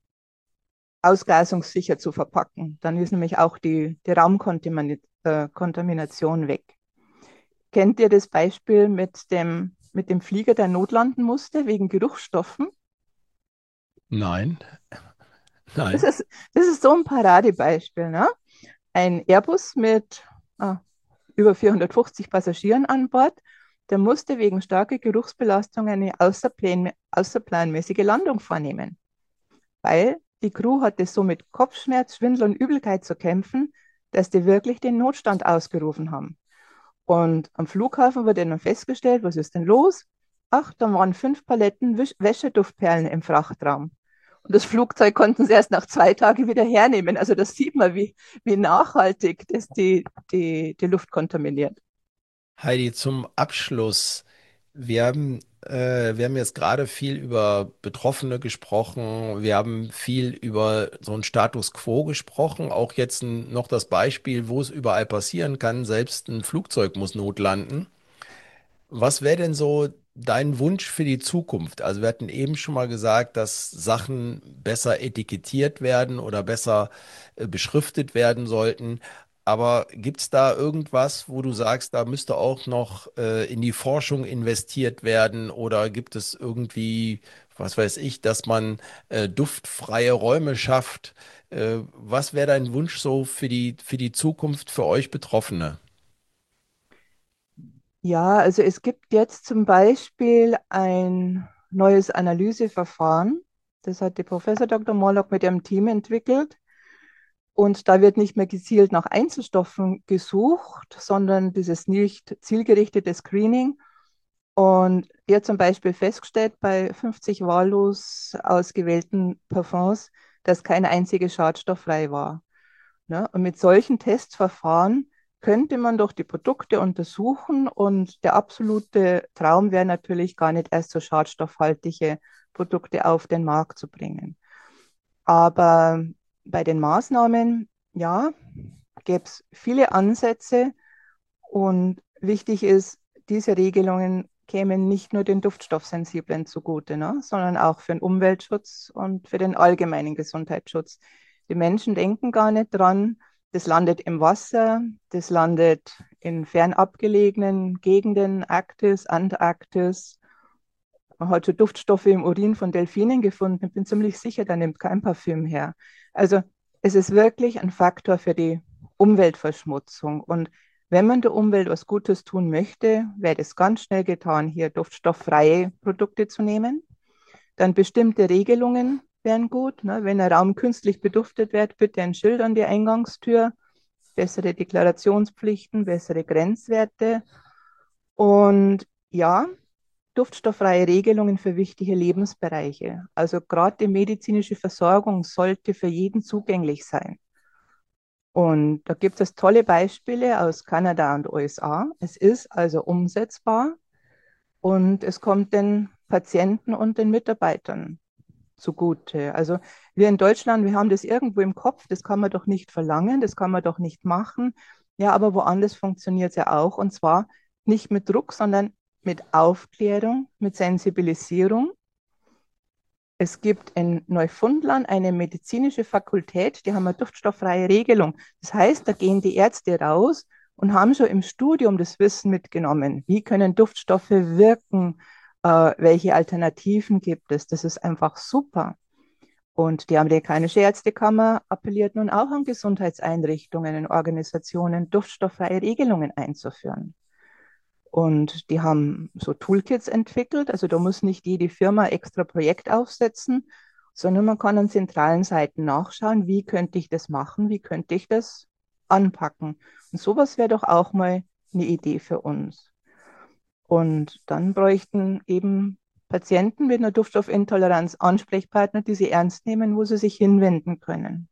ausgasungssicher zu verpacken. Dann ist nämlich auch die Raumkontamination weg. Kennt ihr das Beispiel mit dem Flieger, der notlanden musste wegen Geruchsstoffen? Nein, Das nein. ist, das ist so ein Paradebeispiel. Ne? Ein Airbus mit über 450 Passagieren an Bord, der musste wegen starker Geruchsbelastung eine außerplanmäßige Landung vornehmen, weil die Crew hatte so mit Kopfschmerz, Schwindel und Übelkeit zu kämpfen, dass die wirklich den Notstand ausgerufen haben. Und am Flughafen wurde dann festgestellt, was ist denn los? Ach, da waren 5 Paletten Wäscheduftperlen im Frachtraum. Und das Flugzeug konnten sie erst nach 2 Tagen wieder hernehmen. Also das sieht man, wie nachhaltig das die Luft kontaminiert. Heidi, zum Abschluss. Wir haben jetzt gerade viel über Betroffene gesprochen. Wir haben viel über so einen Status quo gesprochen. Auch jetzt noch das Beispiel, wo es überall passieren kann. Selbst ein Flugzeug muss notlanden. Was wäre denn so dein Wunsch für die Zukunft? Also wir hatten eben schon mal gesagt, dass Sachen besser etikettiert werden oder besser beschriftet werden sollten. Aber gibt es da irgendwas, wo du sagst, da müsste auch noch in die Forschung investiert werden? Oder gibt es irgendwie, was weiß ich, dass man duftfreie Räume schafft? Was wäre dein Wunsch so für die Zukunft für euch Betroffene? Ja, also es gibt jetzt zum Beispiel ein neues Analyseverfahren. Das hat die Professor Dr. Morlock mit ihrem Team entwickelt. Und da wird nicht mehr gezielt nach Einzelstoffen gesucht, sondern dieses nicht zielgerichtete Screening. Und er hat zum Beispiel festgestellt bei 50 wahllos ausgewählten Parfums, dass kein einziges schadstofffrei war. Ne? Und mit solchen Testverfahren könnte man doch die Produkte untersuchen und der absolute Traum wäre natürlich gar nicht erst so schadstoffhaltige Produkte auf den Markt zu bringen. Aber bei den Maßnahmen, ja, gäbe es viele Ansätze und wichtig ist, diese Regelungen kämen nicht nur den Duftstoffsensiblen zugute, ne, sondern auch für den Umweltschutz und für den allgemeinen Gesundheitsschutz. Die Menschen denken gar nicht dran, das landet im Wasser, das landet in fernab gelegenen Gegenden, Arktis, Antarktis. Man hat schon Duftstoffe im Urin von Delfinen gefunden. Ich bin ziemlich sicher, da nimmt kein Parfüm her. Also es ist wirklich ein Faktor für die Umweltverschmutzung. Und wenn man der Umwelt was Gutes tun möchte, wäre das ganz schnell getan, hier duftstofffreie Produkte zu nehmen. Dann bestimmte Regelungen wären gut. Ne? Wenn ein Raum künstlich beduftet wird, bitte ein Schild an die Eingangstür, bessere Deklarationspflichten, bessere Grenzwerte. Und ja, duftstofffreie Regelungen für wichtige Lebensbereiche. Also gerade die medizinische Versorgung sollte für jeden zugänglich sein. Und da gibt es tolle Beispiele aus Kanada und USA. Es ist also umsetzbar und es kommt den Patienten und den Mitarbeitern zugute. Also wir in Deutschland, wir haben das irgendwo im Kopf, das kann man doch nicht verlangen, das kann man doch nicht machen. Ja, aber woanders funktioniert es ja auch und zwar nicht mit Druck, sondern mit Aufklärung, mit Sensibilisierung. Es gibt in Neufundland eine medizinische Fakultät, die haben eine duftstofffreie Regelung. Das heißt, da gehen die Ärzte raus und haben schon im Studium das Wissen mitgenommen. Wie können Duftstoffe wirken? Welche Alternativen gibt es? Das ist einfach super. Und die amerikanische Ärztekammer appelliert nun auch an Gesundheitseinrichtungen und Organisationen, duftstofffreie Regelungen einzuführen. Und die haben so Toolkits entwickelt. Also da muss nicht jede Firma extra Projekt aufsetzen, sondern man kann an zentralen Seiten nachschauen, wie könnte ich das machen, wie könnte ich das anpacken. Und sowas wäre doch auch mal eine Idee für uns. Und dann bräuchten eben Patienten mit einer Duftstoffintoleranz Ansprechpartner, die sie ernst nehmen, wo sie sich hinwenden können.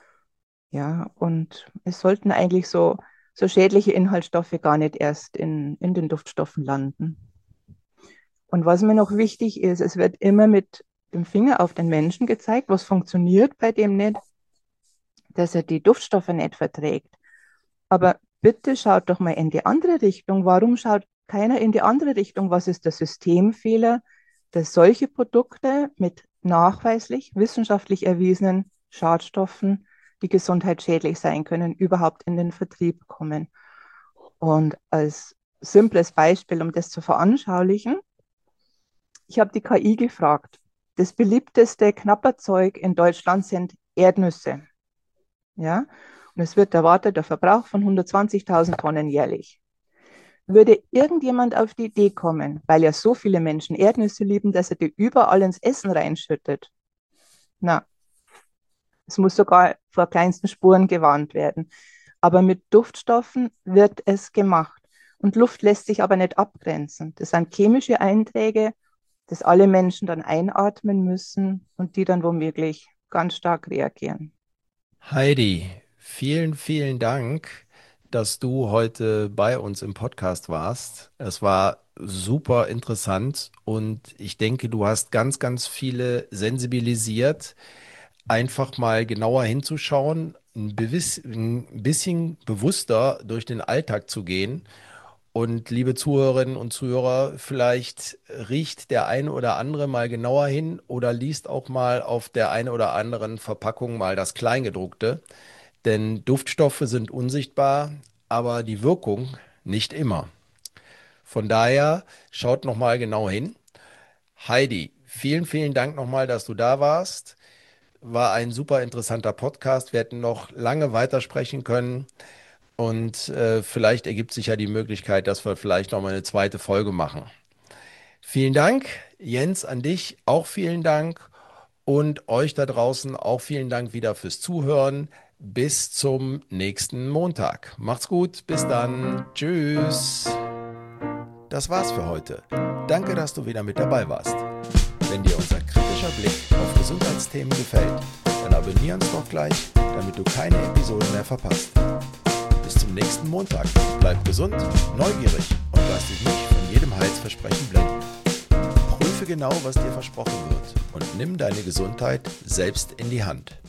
Ja, und es sollten eigentlich so schädliche Inhaltsstoffe gar nicht erst in den Duftstoffen landen. Und was mir noch wichtig ist, es wird immer mit dem Finger auf den Menschen gezeigt, was funktioniert bei dem nicht, dass er die Duftstoffe nicht verträgt. Aber bitte schaut doch mal in die andere Richtung. Warum schaut keiner in die andere Richtung? Was ist der Systemfehler, dass solche Produkte mit nachweislich, wissenschaftlich erwiesenen Schadstoffen, die gesundheitsschädlich sein können, überhaupt in den Vertrieb kommen? Und als simples Beispiel, um das zu veranschaulichen, ich habe die KI gefragt. Das beliebteste Knabberzeug in Deutschland sind Erdnüsse. Ja? Und es wird erwartet, der Verbrauch von 120.000 Tonnen jährlich. Würde irgendjemand auf die Idee kommen, weil ja so viele Menschen Erdnüsse lieben, dass er die überall ins Essen reinschüttet? Na, es muss sogar vor kleinsten Spuren gewarnt werden. Aber mit Duftstoffen wird es gemacht. Und Luft lässt sich aber nicht abgrenzen. Das sind chemische Einträge, das alle Menschen dann einatmen müssen und die dann womöglich ganz stark reagieren. Heidi, vielen, vielen Dank, dass du heute bei uns im Podcast warst. Es war super interessant und ich denke, du hast ganz, ganz viele sensibilisiert, einfach mal genauer hinzuschauen, ein bisschen bewusster durch den Alltag zu gehen. Und liebe Zuhörerinnen und Zuhörer, vielleicht riecht der eine oder andere mal genauer hin oder liest auch mal auf der einen oder anderen Verpackung mal das Kleingedruckte. Denn Duftstoffe sind unsichtbar, aber die Wirkung nicht immer. Von daher schaut noch mal genau hin. Heidi, vielen, vielen Dank nochmal, dass du da warst. War ein super interessanter Podcast. Wir hätten noch lange weitersprechen können. Und vielleicht ergibt sich ja die Möglichkeit, dass wir vielleicht noch mal eine zweite Folge machen. Vielen Dank, Jens, an dich auch vielen Dank und euch da draußen auch vielen Dank wieder fürs Zuhören. Bis zum nächsten Montag. Macht's gut, bis dann. Tschüss. Das war's für heute. Danke, dass du wieder mit dabei warst. Wenn dir unser kritischer Blick auf Gesundheitsthemen gefällt, dann abonniere uns doch gleich, damit du keine Episoden mehr verpasst. bis zum nächsten Montag. Bleib gesund, neugierig und lass dich nicht von jedem Heilsversprechen blenden. Prüfe genau, was dir versprochen wird und nimm deine Gesundheit selbst in die Hand.